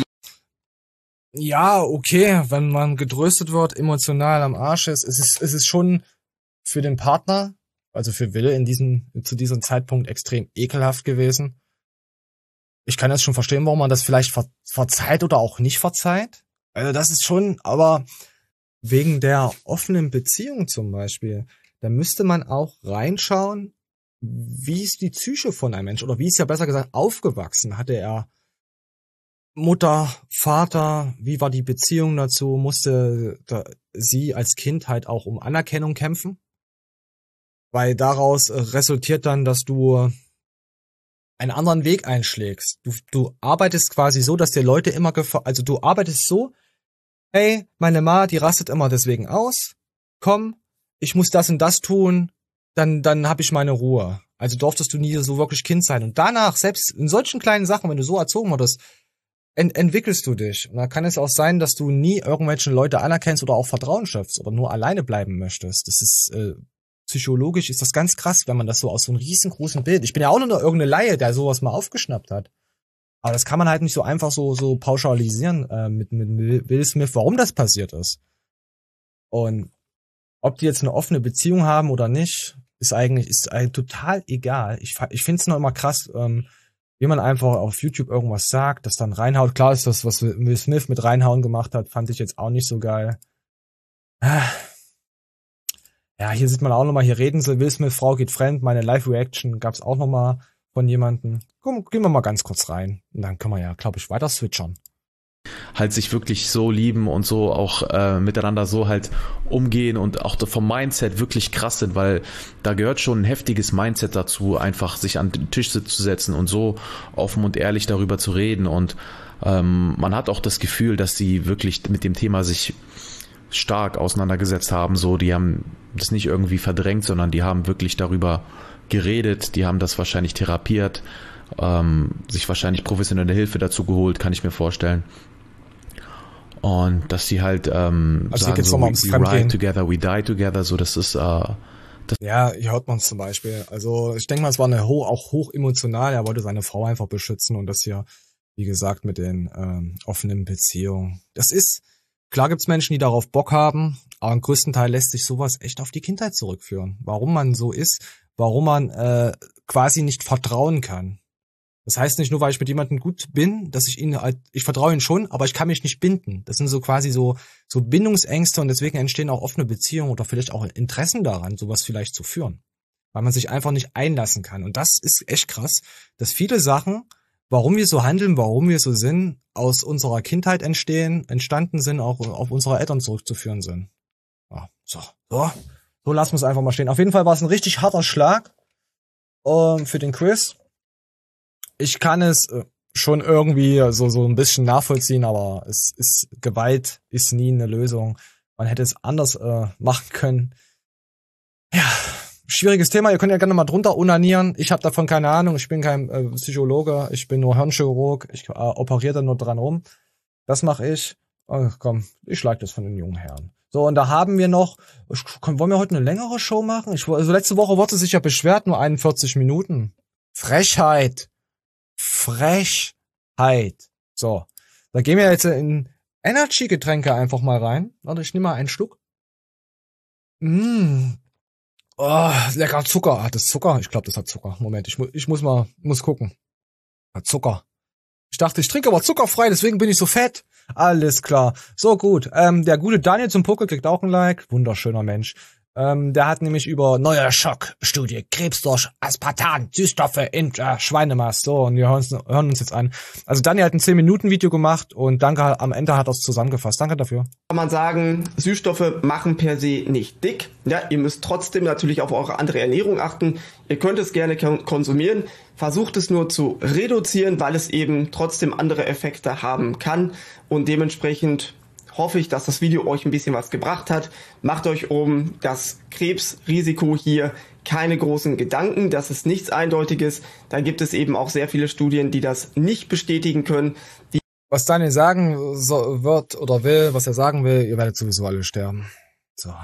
Ja, okay, wenn man getröstet wird, emotional am Arsch ist, es ist schon für den Partner, also für Will zu diesem Zeitpunkt extrem ekelhaft gewesen. Ich kann jetzt schon verstehen, warum man das vielleicht verzeiht oder auch nicht verzeiht. Also das ist schon, aber wegen der offenen Beziehung zum Beispiel, da müsste man auch reinschauen, wie ist die Psyche von einem Menschen, oder wie ist ja besser gesagt aufgewachsen? Hatte er Mutter, Vater, wie war die Beziehung dazu? Musste sie als Kind halt auch um Anerkennung kämpfen? Weil daraus resultiert dann, dass du einen anderen Weg einschlägst. Du arbeitest quasi so, dass dir Leute immer also du arbeitest so, hey, meine Ma, die rastet immer deswegen aus, komm, ich muss das und das tun, dann hab ich meine Ruhe. Also durftest du nie so wirklich Kind sein. Und danach, selbst in solchen kleinen Sachen, wenn du so erzogen wurdest, entwickelst du dich. Und da kann es auch sein, dass du nie irgendwelche Leute anerkennst oder auch Vertrauen schöpfst oder nur alleine bleiben möchtest. Das ist psychologisch ist das ganz krass, wenn man das so aus so einem riesengroßen Bild. Ich bin ja auch nur irgendeine Laie, der sowas mal aufgeschnappt hat. Aber das kann man halt nicht so einfach so pauschalisieren mit Will Smith, warum das passiert ist. Und ob die jetzt eine offene Beziehung haben oder nicht, ist eigentlich total egal. Ich finde es noch immer krass, wie man einfach auf YouTube irgendwas sagt, das dann reinhaut. Klar ist das, was Will Smith mit reinhauen gemacht hat, fand ich jetzt auch nicht so geil. Ja, hier sieht man auch nochmal, hier reden sie, Will Smith, Frau geht fremd, meine Live-Reaction gab's auch nochmal von jemandem. Komm, gehen wir mal ganz kurz rein. Und dann können wir ja, glaube ich, weiter switchern. halt sich wirklich so lieben und so auch miteinander so halt umgehen und auch vom Mindset wirklich krass sind, weil da gehört schon ein heftiges Mindset dazu, einfach sich an den Tisch zu setzen und so offen und ehrlich darüber zu reden und man hat auch das Gefühl, dass die wirklich mit dem Thema sich stark auseinandergesetzt haben, so, die haben das nicht irgendwie verdrängt, sondern die haben wirklich darüber geredet, die haben das wahrscheinlich therapiert, sich wahrscheinlich professionelle Hilfe dazu geholt, kann ich mir vorstellen. Und dass sie halt sagen so, we ride together, we die together, so, das ist ja, hier hört man es zum Beispiel. Also ich denke mal, es war auch hoch emotional, er wollte seine Frau einfach beschützen und das hier, wie gesagt, mit den offenen Beziehungen. Das ist, klar gibt's Menschen, die darauf Bock haben, aber im größten Teil lässt sich sowas echt auf die Kindheit zurückführen. Warum man so ist, warum man quasi nicht vertrauen kann. Das heißt nicht nur, weil ich mit jemandem gut bin, dass ich vertraue ihm schon, aber ich kann mich nicht binden. Das sind so quasi so Bindungsängste und deswegen entstehen auch offene Beziehungen oder vielleicht auch Interessen daran, sowas vielleicht zu führen. Weil man sich einfach nicht einlassen kann. Und das ist echt krass, dass viele Sachen, warum wir so handeln, warum wir so sind, aus unserer Kindheit entstanden sind, auch auf unsere Eltern zurückzuführen sind. Ja, so lassen wir es einfach mal stehen. Auf jeden Fall war es ein richtig harter Schlag für den Chris. Ich kann es schon irgendwie so ein bisschen nachvollziehen, aber Gewalt ist nie eine Lösung. Man hätte es anders machen können. Ja, schwieriges Thema. Ihr könnt ja gerne mal drunter onanieren. Ich habe davon keine Ahnung. Ich bin kein Psychologe. Ich bin nur Hirnchirurg. Ich operiere da nur dran rum. Das mache ich. Oh, komm, ich schlag das von den jungen Herren. So, und da haben wir noch, wollen wir heute eine längere Show machen? Also letzte Woche wurde sich ja beschwert, nur 41 Minuten. Frechheit. So, da gehen wir jetzt in Energy-Getränke einfach mal rein. Warte, ich nehme mal einen Schluck. Oh, lecker Zucker. Hat das Zucker? Ich glaube, das hat Zucker. Moment, ich muss gucken. Hat Zucker. Ich dachte, ich trinke aber zuckerfrei, deswegen bin ich so fett. Alles klar. So, gut. Der gute Daniel zum Puckel kriegt auch ein Like. Wunderschöner Mensch. Der hat nämlich über neue Schockstudie, Krebs durch Aspartan, Süßstoffe in Schweinemast. So, und wir hören uns jetzt an. Also Daniel hat ein 10-Minuten-Video gemacht und danke, am Ende hat er es zusammengefasst. Danke dafür. Kann man sagen, Süßstoffe machen per se nicht dick. Ja, ihr müsst trotzdem natürlich auf eure andere Ernährung achten. Ihr könnt es gerne konsumieren. Versucht es nur zu reduzieren, weil es eben trotzdem andere Effekte haben kann. Und dementsprechend hoffe ich, dass das Video euch ein bisschen was gebracht hat. Macht euch um das Krebsrisiko hier keine großen Gedanken. Das ist nichts Eindeutiges. Da gibt es eben auch sehr viele Studien, die das nicht bestätigen können. Was Daniel sagen wird oder will, was er sagen will, ihr werdet sowieso alle sterben. So.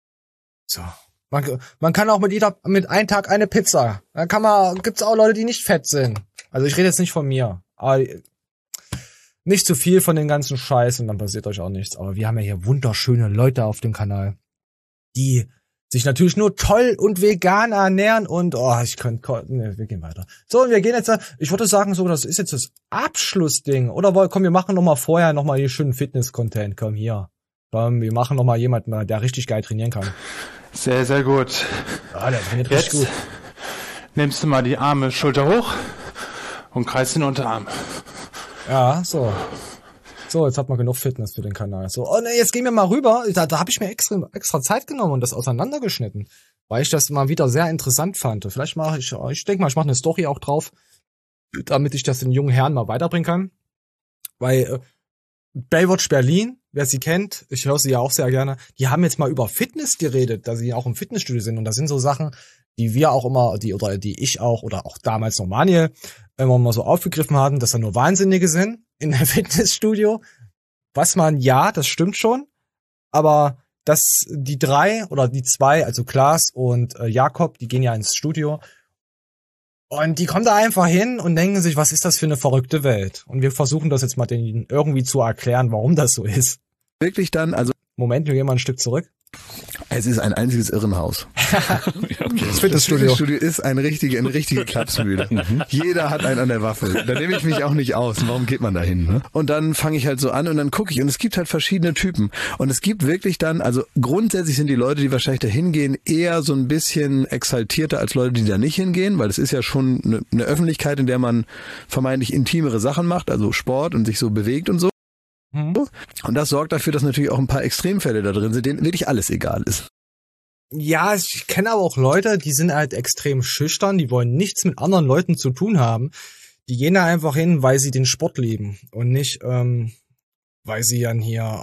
Man kann auch mit einem Tag eine Pizza. Gibt's auch Leute, die nicht fett sind. Also ich rede jetzt nicht von mir. Aber nicht zu viel von den ganzen Scheiß und dann passiert euch auch nichts. Aber wir haben ja hier wunderschöne Leute auf dem Kanal, die sich natürlich nur toll und vegan ernähren und wir gehen weiter. So, und wir gehen jetzt, ich würde sagen, so, das ist jetzt das Abschlussding. Oder komm, wir machen vorher noch mal hier schönen Fitness-Content. Komm, hier. Komm, wir machen noch mal jemanden, der richtig geil trainieren kann. Sehr, sehr gut. Ja, der trainiert richtig gut. Nimmst du mal die Arme Schulter hoch und kreist den Unterarm. Ja, so. So, jetzt hat man genug Fitness für den Kanal. So, und jetzt gehen wir mal rüber. Da habe ich mir extra Zeit genommen und das auseinandergeschnitten, weil ich das mal wieder sehr interessant fand. Vielleicht mache ich denke mal, ich mache eine Story auch drauf, damit ich das den jungen Herren mal weiterbringen kann. Weil Baywatch Berlin, wer sie kennt, ich höre sie ja auch sehr gerne, die haben jetzt mal über Fitness geredet, da sie auch im Fitnessstudio sind. Und das sind so Sachen, die wir auch immer, die ich auch oder auch damals noch Manuel immer mal so aufgegriffen hatten, dass da nur Wahnsinnige sind in einem Fitnessstudio. Das stimmt schon. Aber die 3 oder die 2, also Klaas und Jakob, die gehen ja ins Studio. Und die kommen da einfach hin und denken sich, was ist das für eine verrückte Welt? Und wir versuchen das jetzt mal denen irgendwie zu erklären, warum das so ist. Wirklich dann, also... Moment, wir gehen mal ein Stück zurück. Es ist ein einziges Irrenhaus. Das Fitnessstudio ist eine richtige Klapsmühle. Jeder hat einen an der Waffe. Da nehme ich mich auch nicht aus. Warum geht man da hin? Ne? Und dann fange ich halt so an und dann gucke ich. Und es gibt halt verschiedene Typen. Und es gibt wirklich dann, also grundsätzlich sind die Leute, die wahrscheinlich da hingehen, eher so ein bisschen exaltierter als Leute, die da nicht hingehen, weil es ist ja schon eine Öffentlichkeit, in der man vermeintlich intimere Sachen macht, also Sport und sich so bewegt und so. Und das sorgt dafür, dass natürlich auch ein paar Extremfälle da drin sind, denen wirklich alles egal ist. Ja, ich kenne aber auch Leute, die sind halt extrem schüchtern, die wollen nichts mit anderen Leuten zu tun haben. Die gehen da einfach hin, weil sie den Sport lieben und nicht, weil sie dann hier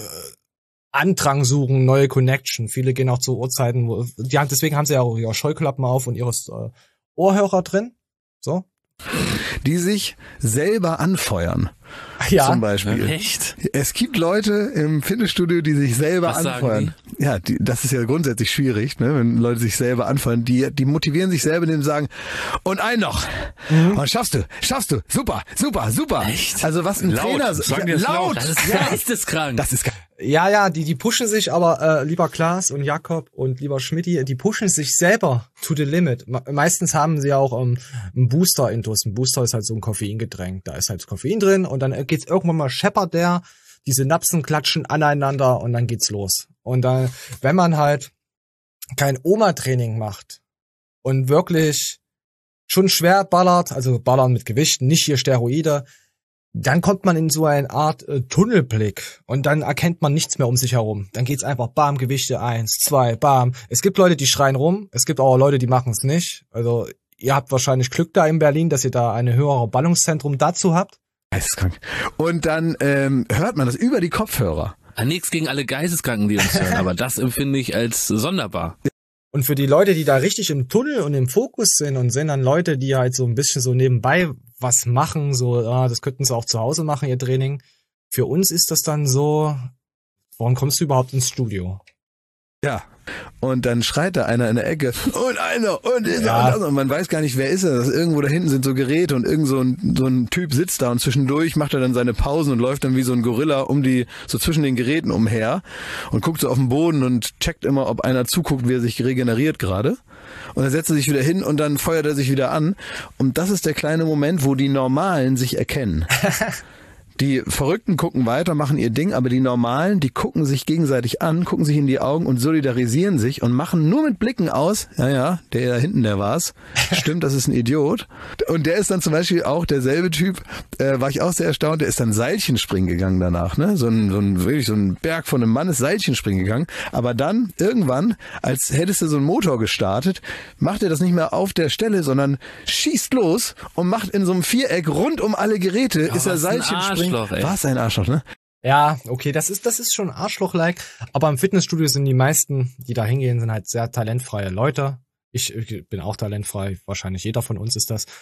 Andrang suchen, neue Connection. Viele gehen auch zu Uhrzeiten, deswegen haben sie ja auch ihre Scheuklappen auf und ihre Ohrhörer drin. So. Die sich selber anfeuern. Ja. Zum Beispiel. Echt? Es gibt Leute im Fitnessstudio, die sich selber Was anfeuern. Ja, das ist ja grundsätzlich schwierig, ne, wenn Leute sich selber anfeuern. Die motivieren sich selber, indem sie sagen, und einen noch. Und schaffst du, super. Echt? Also was ein laut. Trainer Sagen die das laut. Das ist geisteskrank. Das ist geil. Ja, die pushen sich, aber lieber Klaas und Jakob und lieber Schmidti, die pushen sich selber to the limit. Meistens haben sie ja auch einen Booster-Intus. Ein Booster ist halt so ein Koffeingetränk. Da ist halt Koffein drin und dann geht's irgendwann mal scheppert die Synapsen klatschen aneinander und dann geht's los. Und dann, wenn man halt kein Oma-Training macht und wirklich schon schwer ballert, also ballern mit Gewichten, nicht hier Steroide, dann kommt man in so eine Art Tunnelblick und dann erkennt man nichts mehr um sich herum. Dann geht's einfach bam, Gewichte 1, 2, bam. Es gibt Leute, die schreien rum, es gibt auch Leute, die machen es nicht. Also ihr habt wahrscheinlich Glück da in Berlin, dass ihr da ein höheres Ballungszentrum dazu habt. Geisteskrank. Und dann hört man das über die Kopfhörer. Nichts gegen alle Geisteskranken, die uns hören, aber das empfinde ich als sonderbar. Und für die Leute, die da richtig im Tunnel und im Fokus sind und sind dann Leute, die halt so ein bisschen so nebenbei was machen, so, das könnten sie auch zu Hause machen, ihr Training. Für uns ist das dann so, warum kommst du überhaupt ins Studio? Ja. Und dann schreit da einer in der Ecke und einer und dieser und man weiß gar nicht, wer ist er. Irgendwo da hinten sind so Geräte und irgend so ein Typ sitzt da und zwischendurch macht er dann seine Pausen und läuft dann wie so ein Gorilla so zwischen den Geräten umher und guckt so auf den Boden und checkt immer, ob einer zuguckt, wie er sich regeneriert gerade. Und dann setzt er sich wieder hin und dann feuert er sich wieder an. Und das ist der kleine Moment, wo die Normalen sich erkennen. Die Verrückten gucken weiter, machen ihr Ding, aber die Normalen, die gucken sich gegenseitig an, gucken sich in die Augen und solidarisieren sich und machen nur mit Blicken aus, der da hinten, der war's, stimmt, das ist ein Idiot. Und der ist dann zum Beispiel auch derselbe Typ, war ich auch sehr erstaunt, der ist dann Seilchenspringen gegangen danach, ne? Wirklich so ein Berg von einem Mann ist Seilchenspringen gegangen, aber dann irgendwann, als hättest du so einen Motor gestartet, macht er das nicht mehr auf der Stelle, sondern schießt los und macht in so einem Viereck rund um alle Geräte, ist er Seilchenspringen. Was ein Arschloch, ne? Ja, okay, das ist schon Arschloch-like, aber im Fitnessstudio sind die meisten, die da hingehen, sind halt sehr talentfreie Leute. Ich bin auch talentfrei, wahrscheinlich jeder von uns ist das.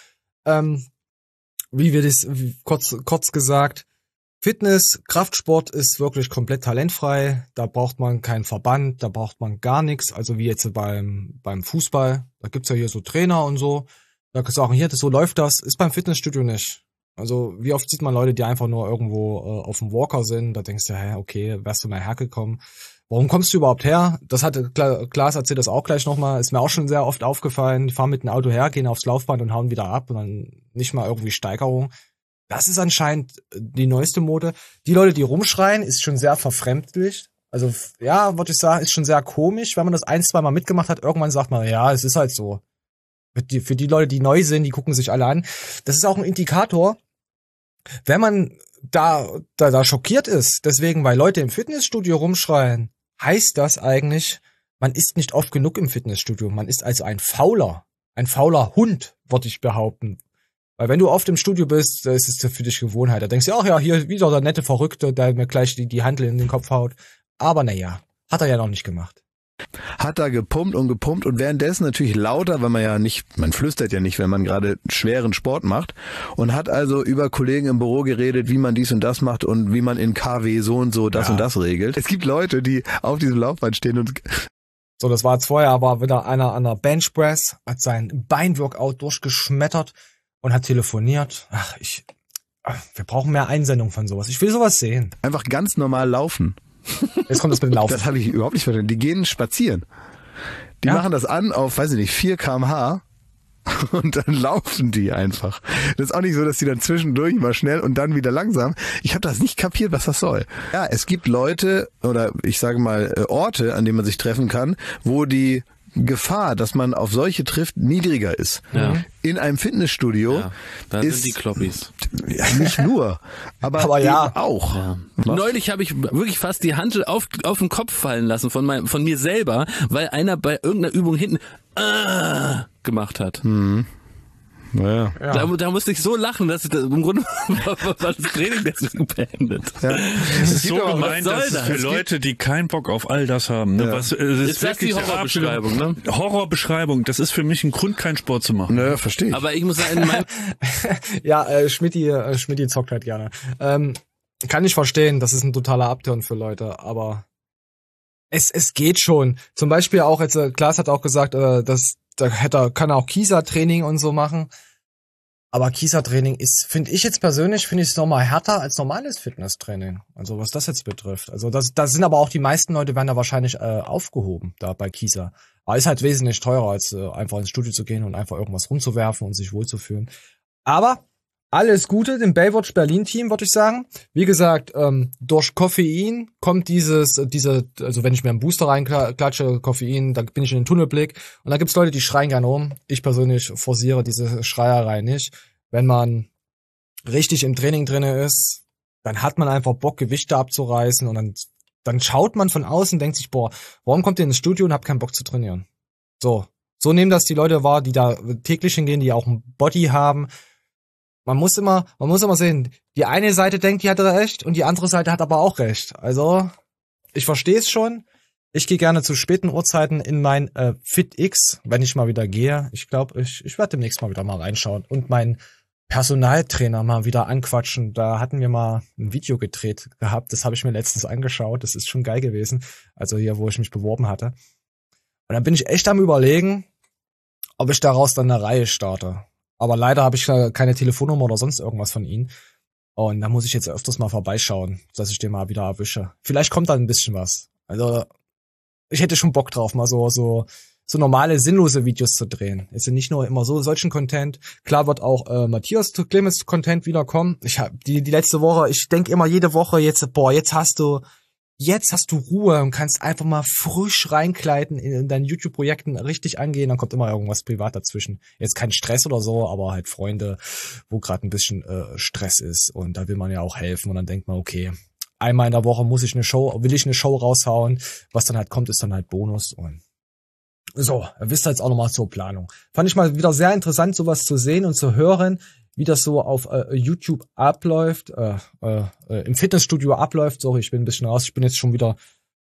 Kurz gesagt, Fitness, Kraftsport ist wirklich komplett talentfrei, da braucht man keinen Verband, da braucht man gar nichts, also wie jetzt beim Fußball, da gibt's ja hier so Trainer und so, da kannst du sagen, hier, so läuft das, ist beim Fitnessstudio nicht. Also wie oft sieht man Leute, die einfach nur irgendwo auf dem Walker sind, da denkst du, okay, wärst du mal hergekommen. Warum kommst du überhaupt her? Das hatte Klaas erzählt das auch gleich nochmal, ist mir auch schon sehr oft aufgefallen, die fahren mit dem Auto her, gehen aufs Laufband und hauen wieder ab und dann nicht mal irgendwie Steigerung. Das ist anscheinend die neueste Mode. Die Leute, die rumschreien, ist schon sehr verfremdlich. Also ja, würde ich sagen, ist schon sehr komisch, wenn man das 1-2 Mal mitgemacht hat. Irgendwann sagt man, ja, es ist halt so. Für die Leute, die neu sind, die gucken sich alle an. Das ist auch ein Indikator, wenn man da schockiert ist, deswegen, weil Leute im Fitnessstudio rumschreien, heißt das eigentlich, man ist nicht oft genug im Fitnessstudio. Man ist also ein fauler Hund, würde ich behaupten. Weil wenn du oft im Studio bist, ist es für dich Gewohnheit. Da denkst du, ach ja, hier wieder der nette Verrückte, der mir gleich die Handel in den Kopf haut. Aber naja, hat er ja noch nicht gemacht. Hat da gepumpt und währenddessen natürlich lauter, weil man flüstert ja nicht, wenn man gerade schweren Sport macht und hat also über Kollegen im Büro geredet, wie man dies und das macht und wie man in KW so und so das und das regelt. Es gibt Leute, die auf diesem Laufband stehen und so, das war jetzt vorher, war wieder einer an der Benchpress, hat sein Beinworkout durchgeschmettert und hat telefoniert. Wir brauchen mehr Einsendung von sowas. Ich will sowas sehen. Einfach ganz normal laufen. Jetzt kommt das mit dem Laufen. Das habe ich überhaupt nicht verstanden. Die gehen spazieren. Die machen das an auf, 4 km/h und dann laufen die einfach. Das ist auch nicht so, dass die dann zwischendurch mal schnell und dann wieder langsam. Ich habe das nicht kapiert, was das soll. Ja, es gibt Leute oder ich sage mal Orte, an denen man sich treffen kann, wo die Gefahr, dass man auf solche trifft, niedriger ist. Ja. In einem Fitnessstudio da ist sind die Kloppis. Ja, nicht nur, aber ja. eben auch. Ja. Neulich habe ich wirklich fast die Hantel auf den Kopf fallen lassen von mir selber, weil einer bei irgendeiner Übung hinten gemacht hat. Mhm. Naja. Da musste ich so lachen, dass ich im Grunde war das Training deswegen beendet. Ja. Es ist so gemeint, dass es für Leute, die keinen Bock auf all das haben. Ne? Ja. Was, ist das die Horrorbeschreibung, ne? Horrorbeschreibung, das ist für mich ein Grund, keinen Sport zu machen. Naja, verstehe ich. Aber ich muss sagen, ja, Schmidti zockt halt gerne. Kann ich verstehen, das ist ein totaler Upturn für Leute, aber es geht schon. Zum Beispiel auch, jetzt Klaas hat auch gesagt, dass kann er auch Kieser-Training und so machen. Aber Kieser-Training ist, finde ich es nochmal härter als normales Fitnesstraining. Also was das jetzt betrifft. Also das sind aber auch die meisten Leute werden da wahrscheinlich aufgehoben, da bei Kieser. Aber ist halt wesentlich teurer, als einfach ins Studio zu gehen und einfach irgendwas rumzuwerfen und sich wohlzufühlen. Aber alles Gute dem Baywatch Berlin-Team, würde ich sagen. Wie gesagt, durch Koffein kommt also wenn ich mir einen Booster reinklatsche, Koffein, da bin ich in den Tunnelblick. Und da gibt's Leute, die schreien gerne rum. Ich persönlich forciere diese Schreierei nicht. Wenn man richtig im Training drinne ist, dann hat man einfach Bock, Gewichte abzureißen und dann schaut man von außen und denkt sich, boah, warum kommt ihr ins Studio und habt keinen Bock zu trainieren? So nehmen das die Leute wahr, die da täglich hingehen, die auch ein Body haben. Man muss immer sehen, die eine Seite denkt, die hat recht und die andere Seite hat aber auch recht. Also, ich verstehe es schon. Ich gehe gerne zu späten Uhrzeiten in mein FitX, wenn ich mal wieder gehe. Ich glaube, ich werde demnächst mal wieder reinschauen und meinen Personaltrainer mal wieder anquatschen. Da hatten wir mal ein Video gedreht gehabt. Das habe ich mir letztens angeschaut. Das ist schon geil gewesen. Also hier, wo ich mich beworben hatte. Und dann bin ich echt am Überlegen, ob ich daraus dann eine Reihe starte. Aber leider habe ich keine Telefonnummer oder sonst irgendwas von ihnen. Und da muss ich jetzt öfters mal vorbeischauen, dass ich den mal wieder erwische. Vielleicht kommt da ein bisschen was. Also, ich hätte schon Bock drauf, mal so normale, sinnlose Videos zu drehen. Es sind nicht nur immer solchen Content. Klar wird auch Matthias Clemens Content wiederkommen. Ich habe die letzte Woche, ich denke immer jede Woche jetzt hast du Ruhe und kannst einfach mal frisch reinkleiden in deinen YouTube-Projekten richtig angehen, dann kommt immer irgendwas privat dazwischen. Jetzt kein Stress oder so, aber halt Freunde, wo gerade ein bisschen Stress ist und da will man ja auch helfen und dann denkt man, okay, einmal in der Woche will ich eine Show raushauen, was dann halt kommt, ist dann halt Bonus und so, wisst ihr jetzt auch nochmal zur Planung. Fand ich mal wieder sehr interessant, sowas zu sehen und zu hören, wie das so auf YouTube abläuft, im Fitnessstudio abläuft. Sorry, ich bin ein bisschen raus. Ich bin jetzt schon wieder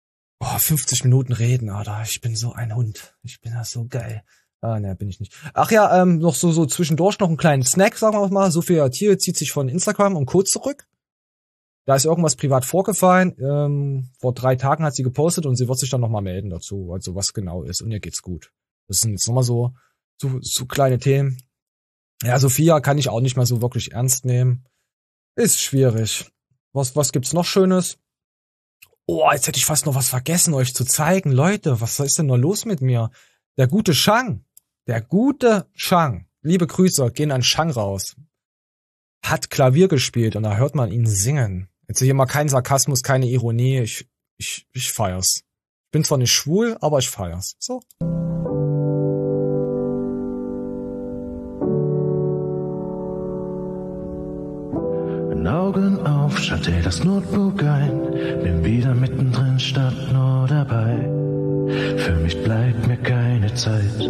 50 Minuten reden, Alter. Ich bin so ein Hund. Ich bin ja so geil. Ne, bin ich nicht. Ach ja, noch so zwischendurch noch einen kleinen Snack, sagen wir mal. Sophia Thiel zieht sich von Instagram und Co. zurück. Da ist irgendwas privat vorgefallen. Vor 3 Tagen hat sie gepostet und sie wird sich dann nochmal melden dazu, also was genau ist. Und ihr geht's gut. Das sind jetzt nochmal so kleine Themen. Ja, Sophia kann ich auch nicht mal so wirklich ernst nehmen. Ist schwierig. Was gibt's noch Schönes? Oh, jetzt hätte ich fast noch was vergessen, euch zu zeigen. Leute, was ist denn noch los mit mir? Der gute Shang. Liebe Grüße, gehen an Shang raus. Hat Klavier gespielt und da hört man ihn singen. Jetzt hier mal kein Sarkasmus, keine Ironie. Ich feier's. Ich bin zwar nicht schwul, aber ich feier's. So. Augen auf, schalte das Notebook ein, bin wieder mittendrin statt nur dabei. Für mich bleibt mir keine Zeit.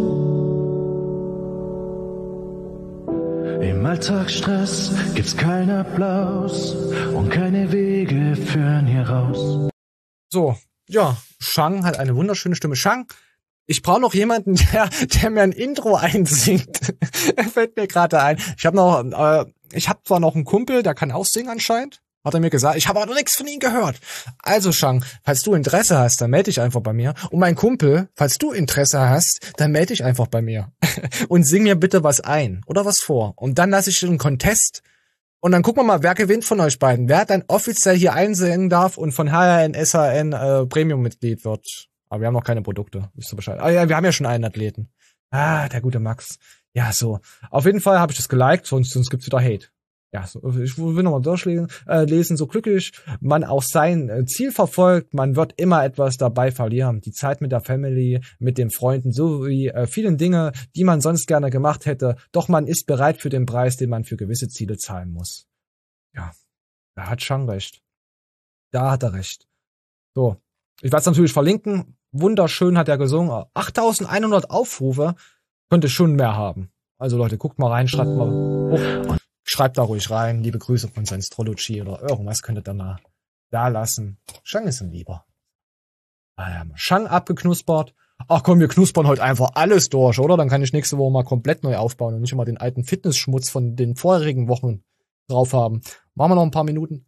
Im Alltagsstress gibt's keinen Applaus und keine Wege führen hier raus. So, ja, Shang hat eine wunderschöne Stimme. Shang, ich brauche noch jemanden, der mir ein Intro einsingt. Fällt mir gerade ein. Ich habe zwar noch einen Kumpel, der kann auch singen anscheinend, hat er mir gesagt. Ich habe aber noch nichts von ihm gehört. Also Shang, falls du Interesse hast, dann melde dich einfach bei mir. Und mein Kumpel, falls du Interesse hast, dann melde dich einfach bei mir. Und sing mir bitte was ein oder was vor. Und dann lasse ich einen Contest. Und dann gucken wir mal, wer gewinnt von euch beiden. Wer dann offiziell hier einsingen darf und von HRN, SHN Premium-Mitglied wird. Aber wir haben noch keine Produkte. Wisst ihr Bescheid? Ah ja, wir haben ja schon einen Athleten. Der gute Max. Ja, so. Auf jeden Fall habe ich das geliked, sonst gibt's wieder Hate. ja, so, ich will nochmal durchlesen, so glücklich man auch sein Ziel verfolgt, man wird immer etwas dabei verlieren. Die Zeit mit der Family, mit den Freunden, sowie vielen Dinge, die man sonst gerne gemacht hätte. Doch man ist bereit für den Preis, den man für gewisse Ziele zahlen muss. Ja, da hat Shang recht. Da hat er recht. So, ich werde es natürlich verlinken. Wunderschön hat er gesungen. 8.100 Aufrufe. Könnte schon mehr haben. Also Leute, guckt mal rein, schreibt mal hoch. Schreibt da ruhig rein, liebe Grüße von Scientology oder irgendwas könnt ihr da mal da lassen. Shang ist ein Lieber. Shang abgeknuspert. Ach komm, wir knuspern heute einfach alles durch, oder? Dann kann ich nächste Woche mal komplett neu aufbauen und nicht immer den alten Fitnessschmutz von den vorherigen Wochen drauf haben. Machen wir noch ein paar Minuten.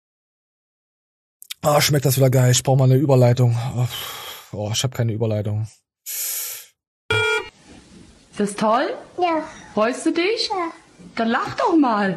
Ah, schmeckt das wieder geil. Ich brauche mal eine Überleitung. Oh, ich habe keine Überleitung. Ist das toll? Ja. Freust du dich? Ja. Dann lach doch mal.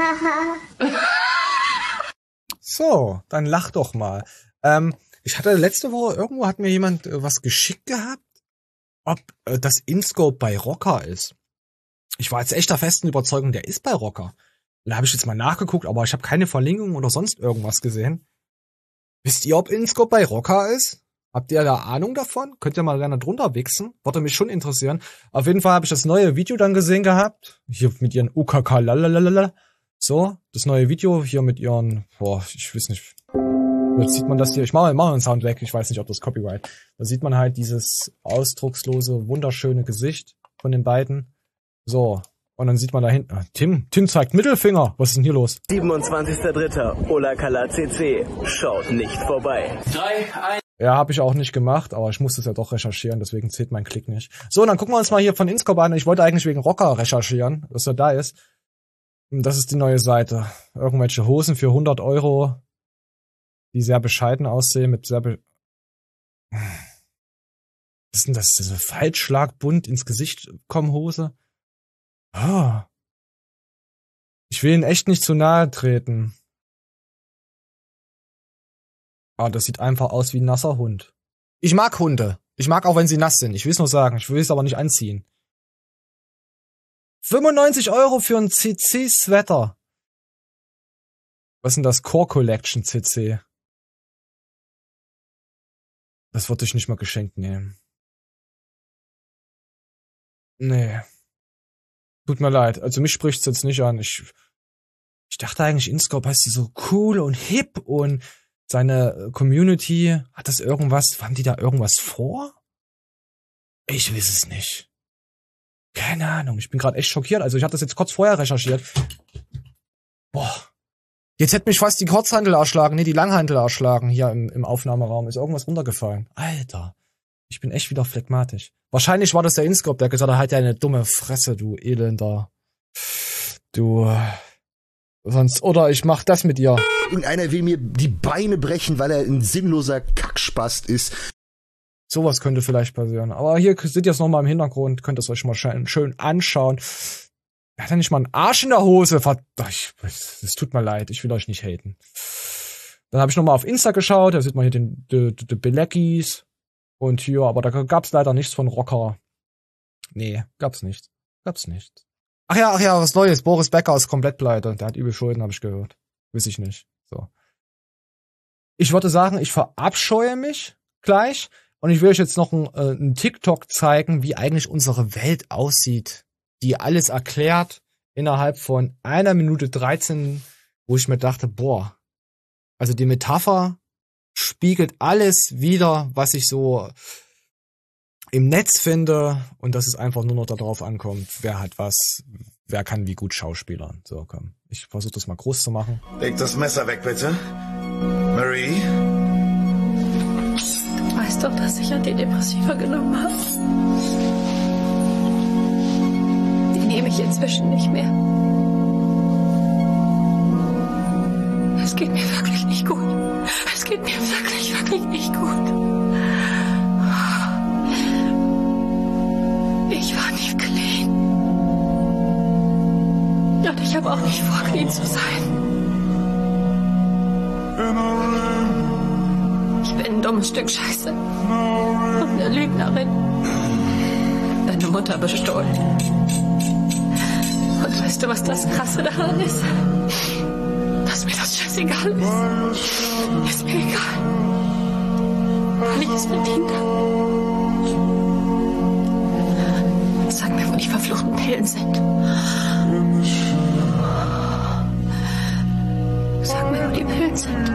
So, dann lach doch mal. Ich hatte letzte Woche, irgendwo hat mir jemand was geschickt gehabt, ob das InScope bei Rocker ist. Ich war jetzt echt der festen Überzeugung, der ist bei Rocker. Da habe ich jetzt mal nachgeguckt, aber ich habe keine Verlinkung oder sonst irgendwas gesehen. Wisst ihr, ob InScope bei Rocker ist? Habt ihr da Ahnung davon? Könnt ihr mal gerne drunter wichsen? Würde mich schon interessieren. Auf jeden Fall habe ich das neue Video dann gesehen gehabt. Hier mit ihren UKK lalalala. So, das neue Video hier mit ihren, ich weiß nicht. Jetzt sieht man das hier. Ich mache mal einen Sound weg. Ich weiß nicht, ob das Copyright. Da sieht man halt dieses ausdruckslose, wunderschöne Gesicht von den beiden. So. Und dann sieht man da hinten, Tim zeigt Mittelfinger. Was ist denn hier los? 27.03. Ola Kala CC. Schaut nicht vorbei. 3, 1. Ja, habe ich auch nicht gemacht, aber ich musste es ja doch recherchieren, deswegen zählt mein Klick nicht. So, dann gucken wir uns mal hier von InScope an. Ich wollte eigentlich wegen Rocker recherchieren, dass er da ist. Das ist die neue Seite. Irgendwelche Hosen für 100 €, die sehr bescheiden aussehen, mit sehr Was ist denn das? Diese Faltschlagbunt ins Gesicht kommen Hose? Ah. Ich will ihn echt nicht zu nahe treten. Ah, das sieht einfach aus wie ein nasser Hund. Ich mag Hunde. Ich mag auch, wenn sie nass sind. Ich will es nur sagen. Ich will es aber nicht anziehen. 95 € für ein CC-Sweater. Was ist denn das? Core Collection CC. Das würde ich nicht mal geschenkt nehmen. Nee. Tut mir leid. Also mich spricht's jetzt nicht an. Ich dachte eigentlich, InScope heißt so cool und hip und seine Community, hat das irgendwas, haben die da irgendwas vor? Ich weiß es nicht. Keine Ahnung, ich bin gerade echt schockiert. Also ich hatte das jetzt kurz vorher recherchiert. Boah. Jetzt hätte mich fast die Kurzhantel erschlagen, nee, die Langhantel erschlagen hier im Aufnahmeraum. Ist irgendwas runtergefallen. Alter. Ich bin echt wieder phlegmatisch. Wahrscheinlich war das der InScope, der gesagt hat, halt deine dumme Fresse, du Elender. Du... Sonst, oder ich mach das mit dir. Irgendeiner will mir die Beine brechen, weil er ein sinnloser Kackspast ist. Sowas könnte vielleicht passieren. Aber hier seht ihr es nochmal im Hintergrund. Könnt ihr es euch mal schön anschauen. Er hat ja nicht mal einen Arsch in der Hose. Es tut mir leid. Ich will euch nicht haten. Dann habe ich nochmal auf Insta geschaut. Da sieht man hier die Beleckis. Und hier, aber da gab's leider nichts von Rocker. Nee, gab's nicht. Ach ja, was Neues. Boris Becker ist komplett pleite. Der hat übel Schulden, habe ich gehört. Weiß ich nicht. So. Ich würde sagen, ich verabscheue mich gleich. Und ich will euch jetzt noch einen TikTok zeigen, wie eigentlich unsere Welt aussieht. Die alles erklärt innerhalb von 1 Minute 13, wo ich mir dachte, boah. Also die Metapher spiegelt alles wider, was ich so im Netz finde, und dass es einfach nur noch darauf ankommt, wer hat was, wer kann wie gut schauspielern. So, komm. Ich versuche das mal groß zu machen. Leg das Messer weg, bitte. Marie? Du weißt doch, dass ich Antidepressiva genommen habe. Die nehme ich inzwischen nicht mehr. Es geht mir wirklich nicht gut. Es geht mir wirklich nicht gut. Ich war nie clean. Und ich habe auch nicht vor, clean zu sein. Ich bin ein dummes Stück Scheiße. Und eine Lügnerin. Deine Mutter bestohlen. Und Weißt du, was das Krasse daran ist? Dass mir das scheißegal ist. Ist mir egal. Weil ich es verdient habe. Sag mir, wo die verfluchten Pillen sind. Sag mir, wo die Pillen sind.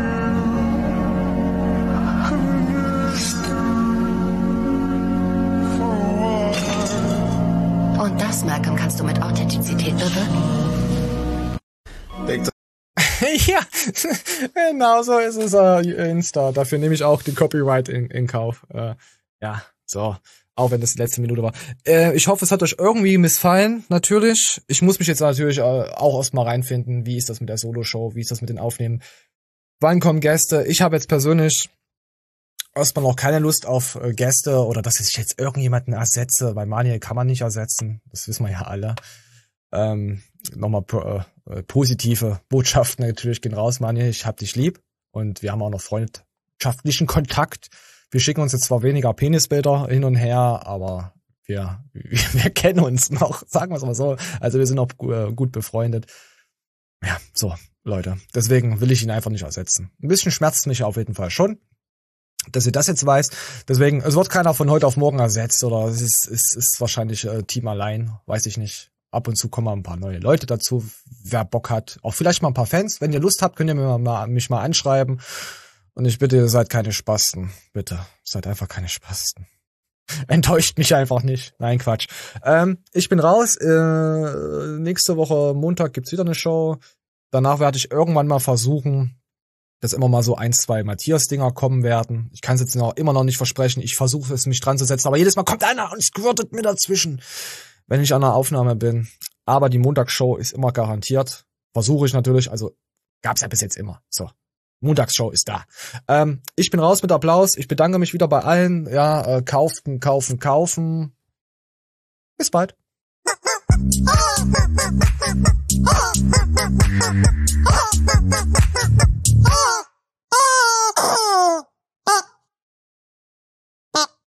Und das, Malcolm, kannst du mit Authentizität bewirken. Ja, genau so ist es Insta. Dafür nehme ich auch den Copyright in Kauf. Ja, so. Auch wenn das die letzte Minute war. Ich hoffe, es hat euch irgendwie missfallen, natürlich. Ich muss mich jetzt natürlich auch erstmal reinfinden. Wie ist das mit der Solo-Show? Wie ist das mit den Aufnehmen? Wann kommen Gäste? Ich habe jetzt persönlich erstmal noch keine Lust auf Gäste oder dass ich jetzt irgendjemanden ersetze, weil Manuel kann man nicht ersetzen. Das wissen wir ja alle. Nochmal positive Botschaften natürlich gehen raus, Manuel. Ich hab dich lieb. Und wir haben auch noch freundschaftlichen Kontakt. Wir schicken uns jetzt zwar weniger Penisbilder hin und her, aber wir kennen uns noch, sagen wir es mal so. Also wir sind auch gut befreundet. Ja, so, Leute. Deswegen will ich ihn einfach nicht ersetzen. Ein bisschen schmerzt mich auf jeden Fall schon, dass ihr das jetzt weiß. Deswegen, es wird keiner von heute auf morgen ersetzt oder es ist wahrscheinlich Team allein, weiß ich nicht. Ab und zu kommen mal ein paar neue Leute dazu, wer Bock hat. Auch vielleicht mal ein paar Fans. Wenn ihr Lust habt, könnt ihr mich mal anschreiben. Und ich bitte, ihr seid keine Spasten. Bitte, seid einfach keine Spasten. Enttäuscht mich einfach nicht. Nein, Quatsch. Ich bin raus. Nächste Woche Montag gibt's wieder eine Show. Danach werde ich irgendwann mal versuchen, dass immer mal so 1, 2 Matthias-Dinger kommen werden. Ich kann es jetzt immer noch nicht versprechen. Ich versuche es, mich dran zu setzen. Aber jedes Mal kommt einer und squirtet mir dazwischen, wenn ich an der Aufnahme bin. Aber die Montagsshow ist immer garantiert. Versuche ich natürlich. Also gab's ja bis jetzt immer. So. Montagsshow ist da. Ich bin raus mit Applaus. Ich bedanke mich wieder bei allen. Ja, kaufen. Bis bald.